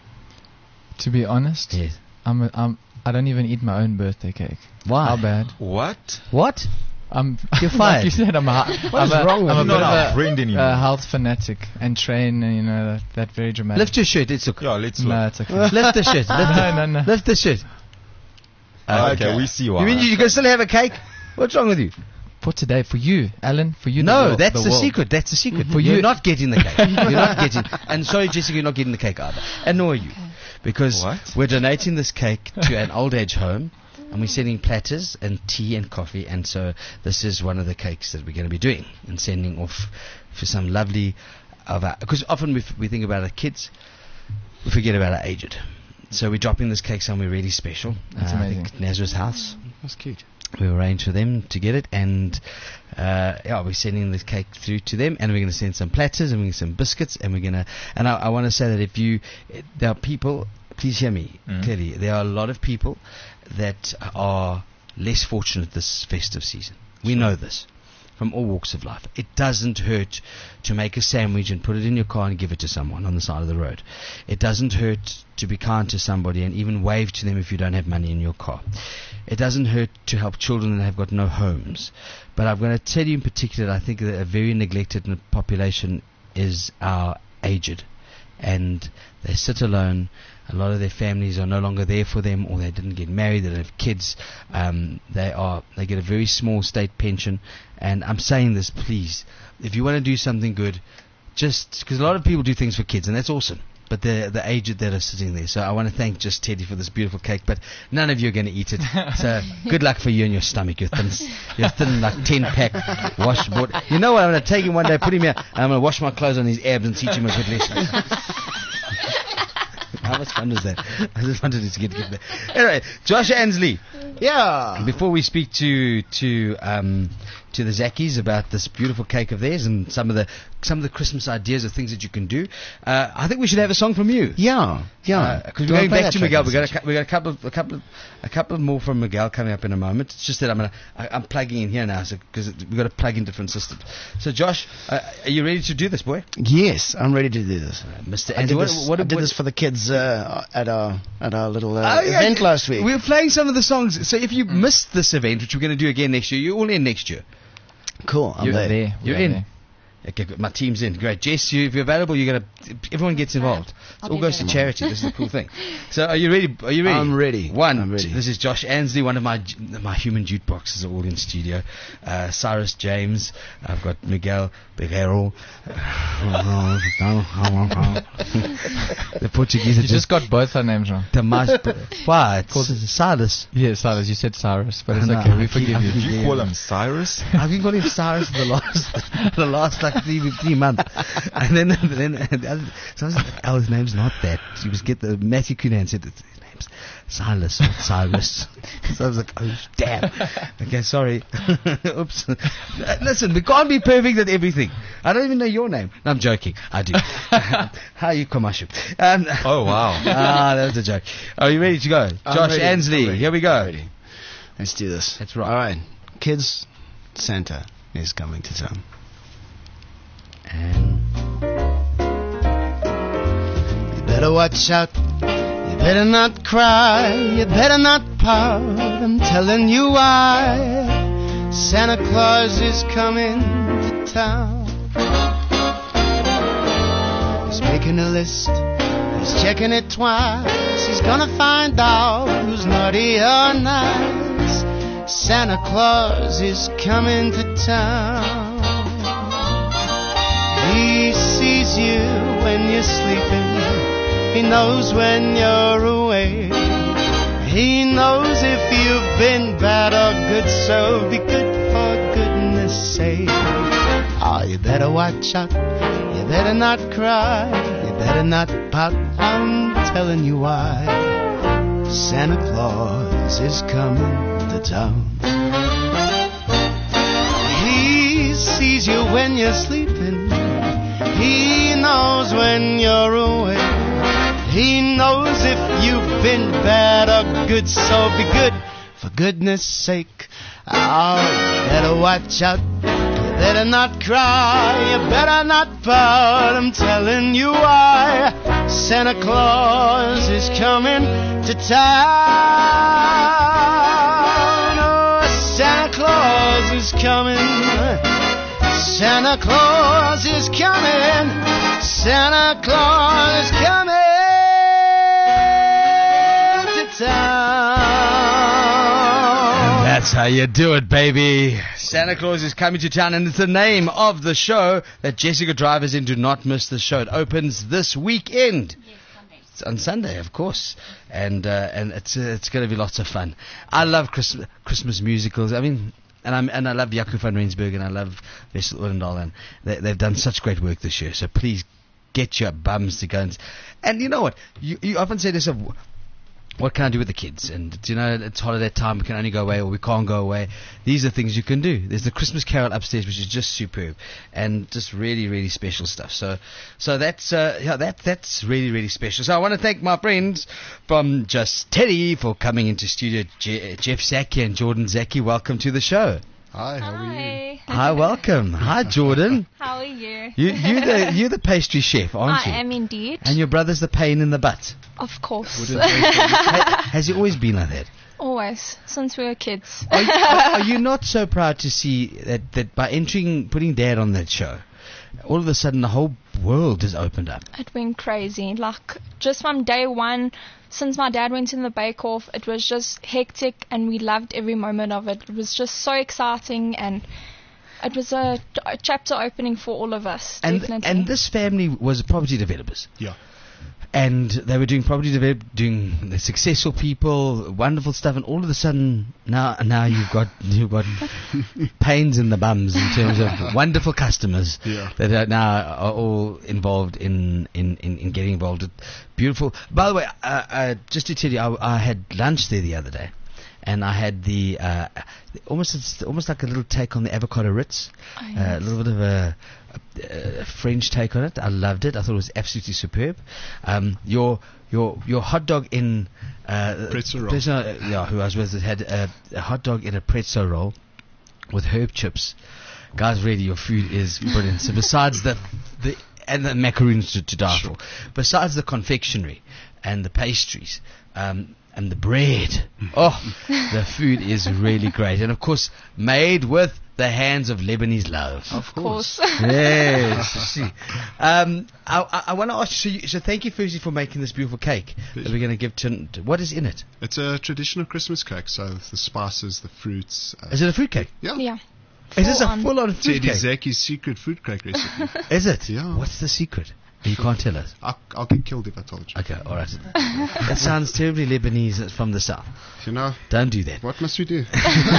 To be honest, Yes. I'm, a, I'm I don't even eat my own birthday cake. Why? How bad? What? What? I'm You're like fired. you said, I'm a, What I'm is a, wrong with I'm a you? bit Not our of friend a, anymore. a health fanatic and train, and you know that, that very dramatic. Lift your shirt. It's okay. Yeah, let's no, look. it's okay. Lift the shirt. Lift the, no, no, no. Lift the shirt. Uh, okay, we see why. You mean you can still have a cake? What's wrong with you? For today, for you, Alan, for you. the No, world, that's the, world. secret. That's the secret. For You're you- not getting the cake. You're not getting. And sorry, Jessica, you're not getting the cake either. And nor are you, because What? we're donating this cake to an old age home, and we're sending platters and tea and coffee. And so this is one of the cakes that we're going to be doing and sending off for some lovely of our. Because often we f- we think about our kids. we forget about our aged. So we're dropping this cake somewhere really special. That's uh, amazing. I think Nazareth's house. That's cute. We arranged for them to get it, and uh, yeah, we're sending the cake through to them, and we're going to send some platters, and we're going to send biscuits, and we're going to. And I, I want to say that if you, there are people, please hear me Mm. clearly. There are a lot of people that are less fortunate this festive season. We know this from all walks of life. It doesn't hurt to make a sandwich and put it in your car and give it to someone on the side of the road. It doesn't hurt to be kind to somebody and even wave to them if you don't have money in your car. It doesn't hurt to help children that have got no homes. But I'm going to tell you in particular, I think that a very neglected population is our aged. And they sit alone. A lot of their families are no longer there for them, or they didn't get married, they don't have kids. Um, they are they get a very small state pension. And I'm saying this, please, if you want to do something good, just because a lot of people do things for kids, and that's awesome. But the the aged that are sitting there. So I want to thank just Teddy for this beautiful cake. But none of you are going to eat it. So good luck for you and your stomach. You're thin, you're thin like ten pack washboard. You know what? I'm going to take him one day, put him here, and I'm going to wash my clothes on his abs and teach him a good lesson. How much fun was that? I just wanted to get get there. Anyway, Josh Ansley. Yeah. Before we speak to to um, to the Zackies about this beautiful cake of theirs and some of the some of the Christmas ideas of things that you can do, uh, I think we should have a song from you. Yeah, yeah. Because Do we're I going play back that to track Miguel. on We got a, stage? cou- we got a couple of a couple of, a couple more from Miguel coming up in a moment. It's just that I'm gonna I, I'm plugging in here now, so because we've got to plug in different systems. So Josh, uh, are you ready to do this, boy? Yes, I'm ready to do this. Uh, Mister I Ansley, did, what, this, what, I did what- this for the kids uh, at our at our little uh, Oh, yeah, event last week. We were playing some of the songs. So if you missed this event, which we're going to do again next year, you're all in next year. Cool, I'm You're there. there. You're We're in. there. Okay, good. My team's in. Great. Jess, you, if you're available, you're gonna. Everyone gets involved. I'll It all be goes to available. charity. This is the cool thing. So, are you ready? Are you ready? I'm ready. One. I'm ready. This is Josh Ansley, one of my my human jukeboxes, are all in studio. Uh, Cyrus James. I've got Miguel Beguero. The Portuguese. Are You just got both our names wrong. Tomas. Why? It's Called- Cyrus. Yeah, Cyrus. You said Cyrus, but it's I know, okay. I We keep- forgive I you. keep- Did you call him Cyrus? I've been calling him Cyrus for the last, the last like three, three months, and then, then the other, so I was like, oh, his name's not that. You was get the Matthew Cunhan said his name's Silas, not Cyrus. So I was like, oh damn. Okay, sorry. Oops. Listen, we can't be perfect at everything. I don't even know your name. No, I'm joking. I do. How are you, Komashu? Um, Oh, wow. ah, that was a joke. Are you ready to go, I'm Josh ready. Ansley? I'm ready. Here we go. I'm ready. Let's do this. That's right. All right, kids. Santa is coming to town. And You better watch out. You better not cry. You better not pout. I'm telling you why. Santa Claus is coming to town. He's making a list. He's checking it twice. He's gonna find out who's naughty or nice. Santa Claus is coming to town. He sees you when you're sleeping. He knows when you're awake. He knows if you've been bad or good, so be good for goodness sake. Oh, you better watch out. You better not cry. You better not pout. I'm telling you why. Santa Claus is coming to town. He sees you when you're sleeping. He knows when you're awake. He knows if you've been bad or good, so be good for goodness sake. Oh, you better watch out. You better not cry. You better not pout. I'm telling you why. Santa Claus is coming to town. Oh, Santa Claus is coming. Santa Claus is coming. Santa Claus is coming to town. That's how you do it, baby. Santa Claus is coming to town, and it's the name of the show that Jessica Drivers in. Do not miss the show. It opens this weekend. It's on Sunday, of course, and uh, and it's uh, it's going to be lots of fun. I love Christmas Christmas musicals. I mean, and I'm and I love Jaco van Rensburg, and I love Wessel Odendaal, and they, they've done such great work this year. So please get your bums to go and, and you know what? You, you often say to yourself, what can I do with the kids? And, you know, it's holiday time, we can only go away or we can't go away. These are things you can do. There's the Christmas Carol upstairs, which is just superb and just really, really special stuff. So so that's uh, yeah, that that's really, really special. So I want to thank my friends from Just Teddy for coming into studio. Je- Jeff Zaki and Jordan Zaki, welcome to the show. Hi, how are you? Hi, welcome. Hi, Jordan. How are you? You, you the, you're the pastry chef, aren't I you? am indeed. And your brother's the pain in the butt. Of course. Ha- Has he always been like that? Always, since we were kids. Are you, are, are you not so proud to see that, that by entering, putting Dad on that show, all of a sudden the whole world has opened up? It went crazy. Like, just from day one, since my dad went in the bake-off, it was just hectic and we loved every moment of it. It was just so exciting and it was a, a chapter opening for all of us, And definitely. and this family was property developers. Yeah. And they were doing property develop, doing the successful people, wonderful stuff, and all of a sudden now now you've got you've got pains in the bums in terms of wonderful customers Yeah. that are now are all involved in in, in, in getting involved. Beautiful. By the way, uh, uh, just to tell you, I, I had lunch there the other day. And I had the uh, almost it's almost like a little take on the avocado Ritz, Oh, uh, yes. a little bit of a, a, a French take on it. I loved it. I thought it was absolutely superb. Um, your your your hot dog in uh, Pretzel roll. Pretzel, uh, yeah, who I was with had a, a hot dog in a pretzel roll with herb chips. Guys, really, your food is brilliant. So besides the the and the macaroons to, to die Sure. for, besides the confectionery and the pastries. Um, And the bread. Oh, the food is really great. And, of course, made with the hands of Lebanese love. Of course. Yes. See. Um, I, I, I want to ask you so, you, so thank you, firstly, for making this beautiful cake that we're going to give to, to. What is in it? It's a traditional Christmas cake, so the spices, the fruits. Uh, Is it a fruit cake? yeah. Yeah. Is this a Full on. full-on fruit Teddy cake? Zaki's secret fruit cake recipe. Is it? Yeah. What's the secret? You can't tell us. I'll, I'll get killed if I told you. Okay, all right. That sounds terribly Lebanese from the south. You know, Don't do that. what must we do?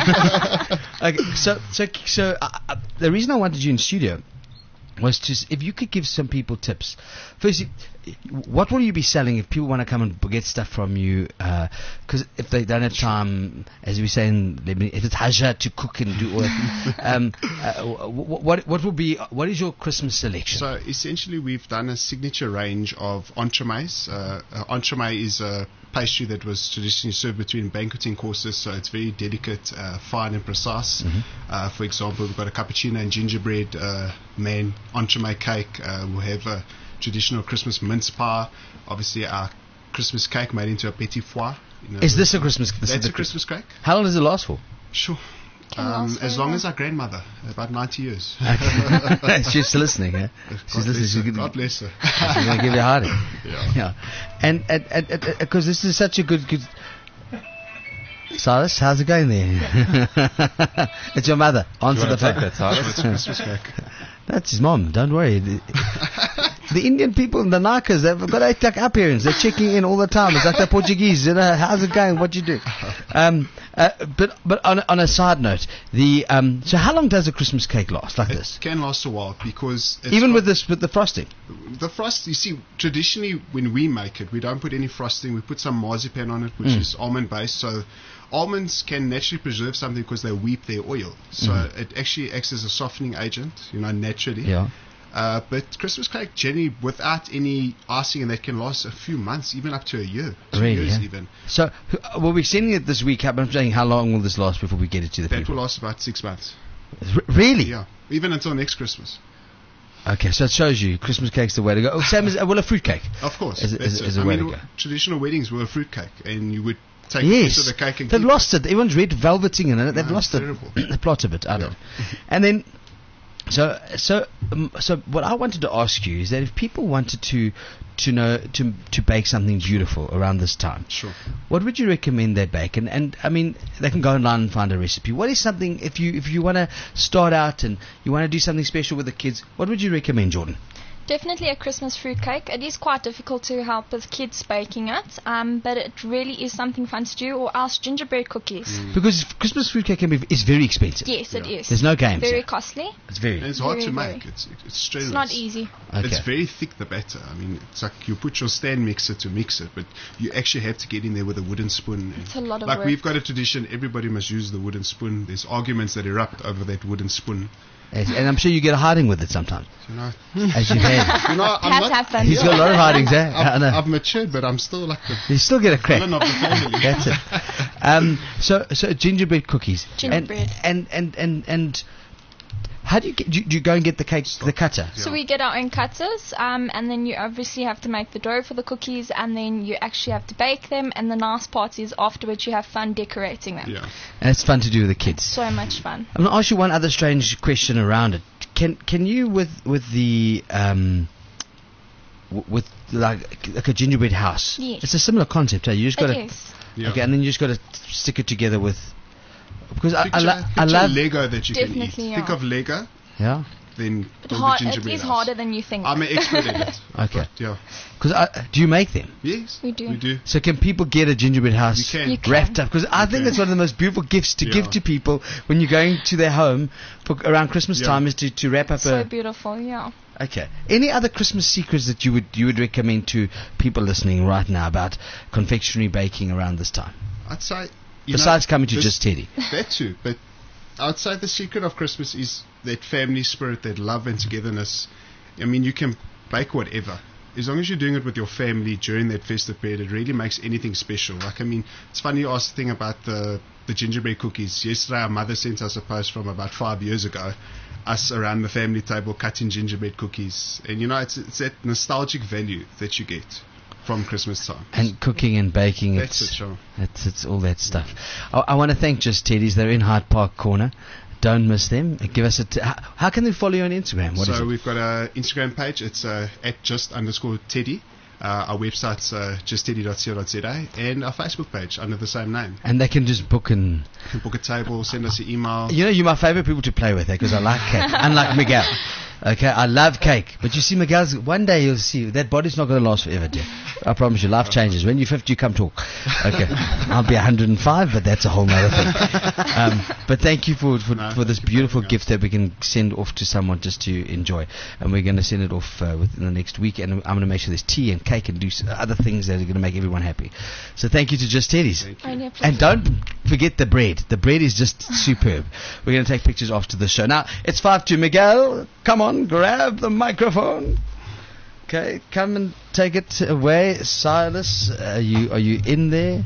Okay, so so so uh, uh, the reason I wanted you in studio was to s- if you could give some people tips. Firstly, what will you be selling if people want to come and b- get stuff from you? Because if they don't have time, as we say in Lebanon, if it's haja to cook and do all that, um, uh, wh- what what will be what is your Christmas selection? So essentially, we've done a signature range of entremets. Uh, uh, entremet is a pastry that was traditionally served between banqueting courses, so it's very delicate, uh, fine and precise. Uh, for example, we've got a cappuccino and gingerbread uh, main entremet cake. Uh, we'll have a traditional Christmas mince pie. Obviously, our Christmas cake made into a petit foie. You know, Is this a Christmas? This is That's the a Christmas cake. How long does it last for? Sure. Can Um, last as very long long. as our grandmother, about ninety years. She's listening, huh? She's God listening. bless She's her. gonna, God bless her. she's gonna give you a heart. Yeah. Yeah. And and and because this is such a good good. Cyrus, how's it going there? It's your mother. Answer wanna the phone. take that, Cyrus? It's a Christmas cake. That's his mom. Don't worry. The, the Indian people, the Nakas, they've got a tuck appearance. They're checking in all the time. It's like the Portuguese. You know, how's it going? What you do? Um, uh, but but on, on a side note, the um, so how long does a Christmas cake last like It this? can last a while because it's Even got- with this with the frosting. the frost, you see, traditionally when we make it, we don't put any frosting. We put some marzipan on it, which Mm. is almond based. So almonds can naturally preserve something because they weep their oil. So Mhm. it actually acts as a softening agent, you know, naturally. Yeah. Uh, but Christmas cake generally without any icing, and that can last a few months, even up to a year, two Really, years yeah? even. So, uh, well, we're sending it this week. I'm saying, how long will this last before we get it to the That people? will last about six months. R- really? Yeah, even until next Christmas. Okay, so it shows you Christmas cake's the way to go. Oh, same as uh, well, a fruit cake. Of course, Is, that's is, it. is a I way mean, to go. traditional weddings were a fruit cake, and you would take a piece Yes, of the cake and they've keep lost it. Everyone's red velveting in it. They've No, lost it's it. terrible. The plot of it, I don't. And then, so so um, so what I wanted to ask you is that if people wanted to to know to to bake something beautiful around this time, Sure. what would you recommend they bake? And and I mean, they can go online and find a recipe. What is something if you if you want to start out and you want to do something special with the kids? What would you recommend, Jordan? Definitely a Christmas fruitcake. It is quite difficult to help with kids baking it, um, but it really is something fun to do, or else gingerbread cookies. Mm. Because Christmas fruitcake can be, is very expensive. Yes, it is. There's no games. Very here. costly. It's very. And it's hard Very, to very. make. It's, it's strenuous. It's not easy. Okay. It's very thick, the batter. I mean, it's like you put your stand mixer to mix it, but you actually have to get in there with a wooden spoon. It's a lot of Like work. we've got a tradition, everybody must use the wooden spoon. There's arguments that erupt over that wooden spoon. Yes, and I'm sure you get a hiding with it sometimes. You know, As you've had. you know, I'm Have not, to have fun. He's got a lot of hidings, eh? I I've, know. I've matured, but I'm still like the You still get a crack. villain of the family. That's it. Um, so, so gingerbread cookies. Gingerbread. And and and and, and how do you get? Do you, do you go and get the cake, the cutter? So we get our own cutters, um, and then you obviously have to make the dough for the cookies, and then you actually have to bake them. And the nice part is afterwards you have fun decorating them. Yeah. And it's fun to do with the kids. So much fun. I'm going to ask you one other strange question around it. Can can you with with the um w- with like like a gingerbread house? Yes. It's a similar concept. Eh? You just got It to is. Yeah. okay, and then you just got to stick it together with because I I, Picture, lo- I picture love Lego that you can eat. Definitely, yeah. Think of Lego, yeah. then But build hard, a it gingerbread is house. harder than you think. I'm an expert at it. Okay. But, yeah. Because do you make them? Yes. We do. We do. So can people get a gingerbread house You can. You wrapped can. up? Because I You think can. that's one of the most beautiful gifts to Yeah. give to people when you're going to their home for around Christmas Yeah. time is to, to wrap up So a. beautiful, yeah. Okay. Any other Christmas secrets that you would you would recommend to people listening right now about confectionery baking around this time? I'd say. You Besides know, coming to this- Just Teddy. That too, but outside the secret of Christmas is that family spirit, that love and togetherness. I mean, you can bake whatever. As long as you're doing it with your family during that festive period, it really makes anything special. Like, I mean, it's funny you asked the thing about the, the gingerbread cookies. Yesterday, our mother sent us a post from about five years ago, us around the family table cutting gingerbread cookies. And, you know, it's, it's that nostalgic value that you get from Christmas time. And cooking and baking, That's it's, it, sure. it's, it's all that stuff. I, I want to thank Just Teddy's. They're in Hyde Park Corner. Don't miss them. Give us a. T- how, how can they follow you on Instagram? What is so it? we've got a Instagram page. It's uh, at just underscore Teddy. Uh, our website's uh, just teddy dot co dot za, and our Facebook page under the same name. And they can just book and. You can book a table, send us an email. You know, you're my favorite people to play with because I like cake. Unlike Miguel. Okay, I love cake. But you see, Miguel's, one day you'll see, that body's not going to last forever, dear. I promise you, life changes. When you're fifty, you come talk. Okay. I'll be one hundred five, but that's a whole nother thing. Um, but thank you for for, No, for this thank you beautiful for having gift that we can send off to someone just to enjoy. And we're going to send it off uh, within the next week. And I'm going to make sure there's tea and cake and do s- other things that are going to make everyone happy. So thank you to Just Teddy's. Thank you. Only a And pleasure. don't forget the bread. The bread is just superb. We're going to take pictures after the show. Now, it's five to Miguel. Come on, grab the microphone. Okay, come and take it away. Silas, are you are you in there?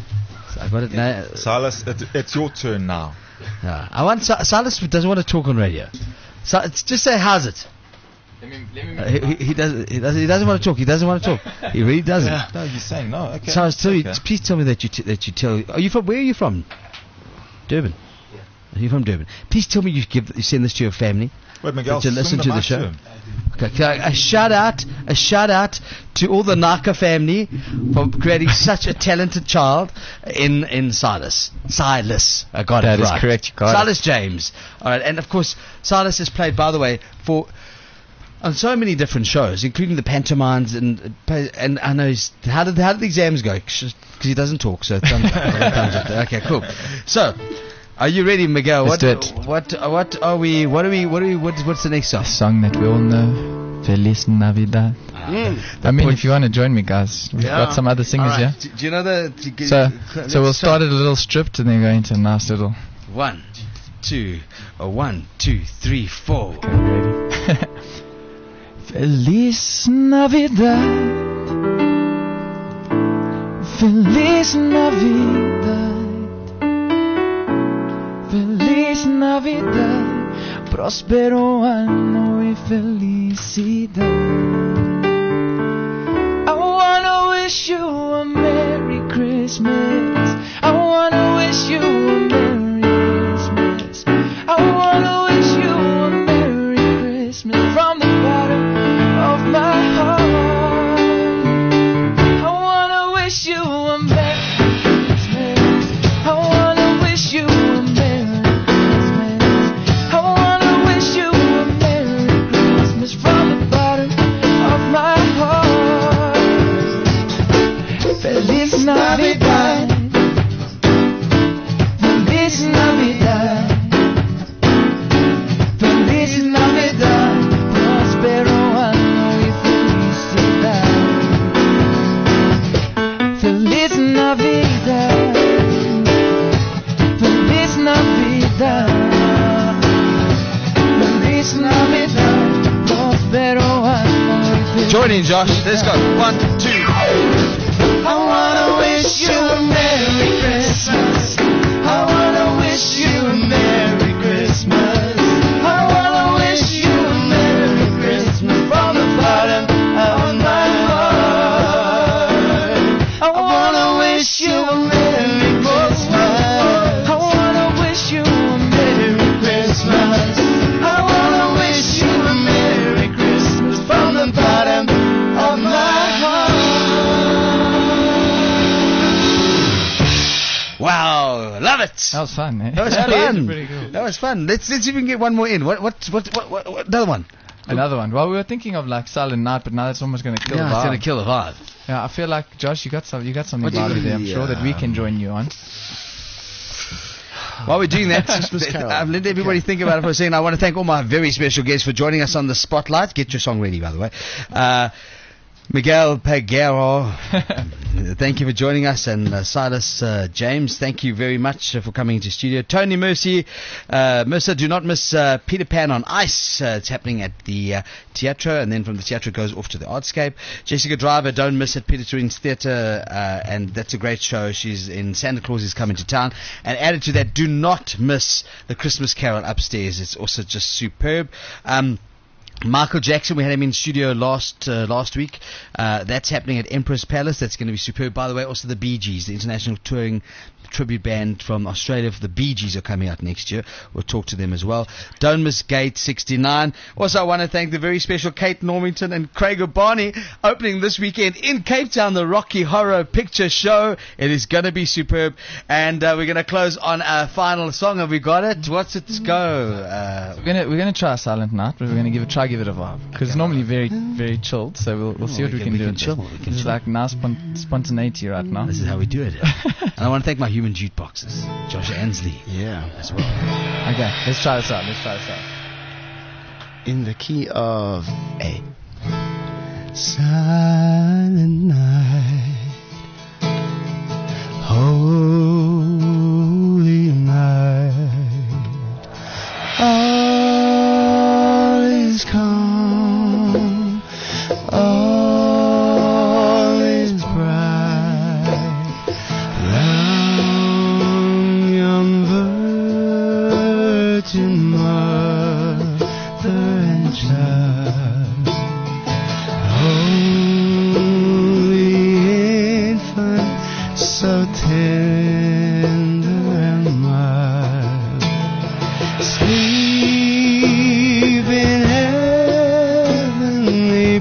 I got it now. Silas, it, it's your turn now. Yeah. I want Si- Silas doesn't want to talk on radio. So, it's just say how's it. Let me, let me Uh, he, he, he doesn't. He doesn't. He doesn't want to talk. He doesn't want to talk. He really doesn't. No, you're saying no. Okay. Silas, tell okay. you, please tell me that you t- that you tell. Are you from? Where are you from? Durban. Are you from Durban? Please tell me you give you send this to your family. Wait, Miguel, to listen swing to the mic show. him. Okay, okay, a shout out, a shout out to all the Naka family for creating such a talented child in in Silas. Silas, I got That it is right. correct, you got Silas James. All right, and of course Silas has played, by the way, for on so many different shows, including the pantomimes and and I know he's, how did how did the exams go? Because he doesn't talk, so thumbs up, thumbs up there. Okay, cool. So. Are you ready, Miguel? Let's what, do it. What what are we? What are we? What are we? What, what's the next song? A song that we all know, Feliz Navidad. I mean, if you want to join me, guys, we've got some other singers All right. here. Do, do you know the? Do you, So, let's so we'll start. start it a little stripped and then go into a nice little. One, two, a one, two, three, four. Okay, ready? Feliz Navidad. Feliz Navidad. Feliz Navidad, próspero año y felicidad. I wanna wish you a Merry Christmas. I wanna wish you a Merry Christmas. I wanna wish you a Merry Christmas from the bottom of my heart. I wanna wish you a Merry Christmas. I wanna wish you a Merry I wanna wish you a Merry Christmas from the bottom verdad. Release la verdad, prospero amor. Join in, Josh. Let's go. One, two. I wanna wish you a Merry Christmas. I wanna wish you a Merry Christmas. I wanna wish you a Merry Christmas from the bottom of my heart. I wanna wish you a Merry Christmas. I wanna wish you a Merry Christmas. I wanna wish you a Merry Christmas from the bottom of my heart. Wow, love it. That was fun, eh? That was That fun. was pretty cool. That was fun. Let's let's even get one more in. What what what what, what, what another one? Another one. Well, we were thinking of like Silent Night, but now that's almost going to kill Yeah, the vibe. it's gonna kill the vibe. Yeah, I feel like Josh, you got some, you got something What do you vibey got? there. I'm sure that we can join you on. While we're doing that, Christmas Carol. I've let everybody think about it for a second. I want to thank all my very special guests for joining us on the Spotlight. Get your song ready, by the way. Uh, Miguel Pagero, thank you for joining us, and uh, Silas uh, James, thank you very much uh, for coming into studio. Tony Mercy, uh, Mercer, do not miss uh, Peter Pan on Ice. Uh, it's happening at the uh, Teatro, and then from the Teatro goes off to the Artscape. Jessica Driver, don't miss at Peter Turin's Theatre, uh, and that's a great show. She's in Santa Claus is Coming to Town. And added to that, do not miss the Christmas Carol upstairs. It's also just superb. Um, Michael Jackson, we had him in studio last uh, last week. Uh, that's happening at Empress Palace. That's going to be superb. By the way, also the Bee Gees, the international touring tribute band from Australia for the Bee Gees, are coming out next year. We'll talk to them as well. Don't miss Gate sixty-nine. Also, I want to thank the very special Kate Normington and Craig O'Barney opening this weekend in Cape Town, the Rocky Horror Picture Show. It is going to be superb. And uh, we're going to close on a final song. Have we got it? What's it go? Uh, We're gonna we're gonna try Silent Night, but we're gonna give it try give it a vibe because it's normally very very chilled. So we'll we'll see Oh, what we we can- can, we do. can with chill, it. we can This is chill. like nice spon- spontaneity right now. This is how we do it. And I want to thank my human jukeboxes, Josh Ansley. Yeah. As well. Okay, let's try this out. Let's try this out. In the key of A. Silent night, holy night, all is calm, all is bright, round yon virgin mother and child, holy infant, so tender and mild, sleep in heavenly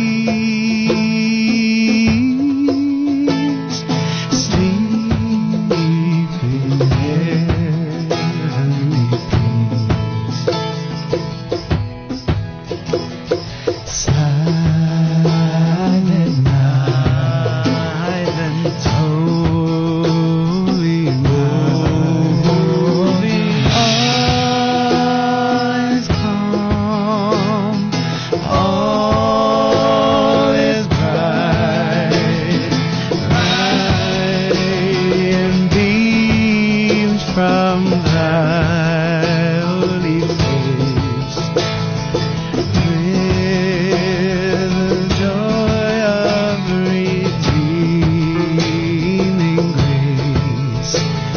peace, sleep in heavenly peace. Silent night and holy night, all is calm, all is bright, radiant beams from thy holy face. With the joy of redeeming grace,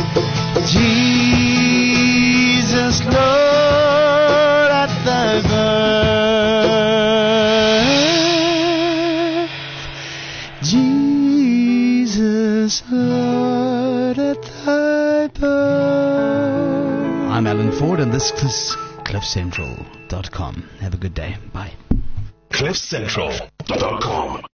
Jesus, Lord, at thy birth, Jesus, Lord, at thy birth. I'm Alan Ford, and this is cliff central dot com. Have a good day. Bye. cliff central dot com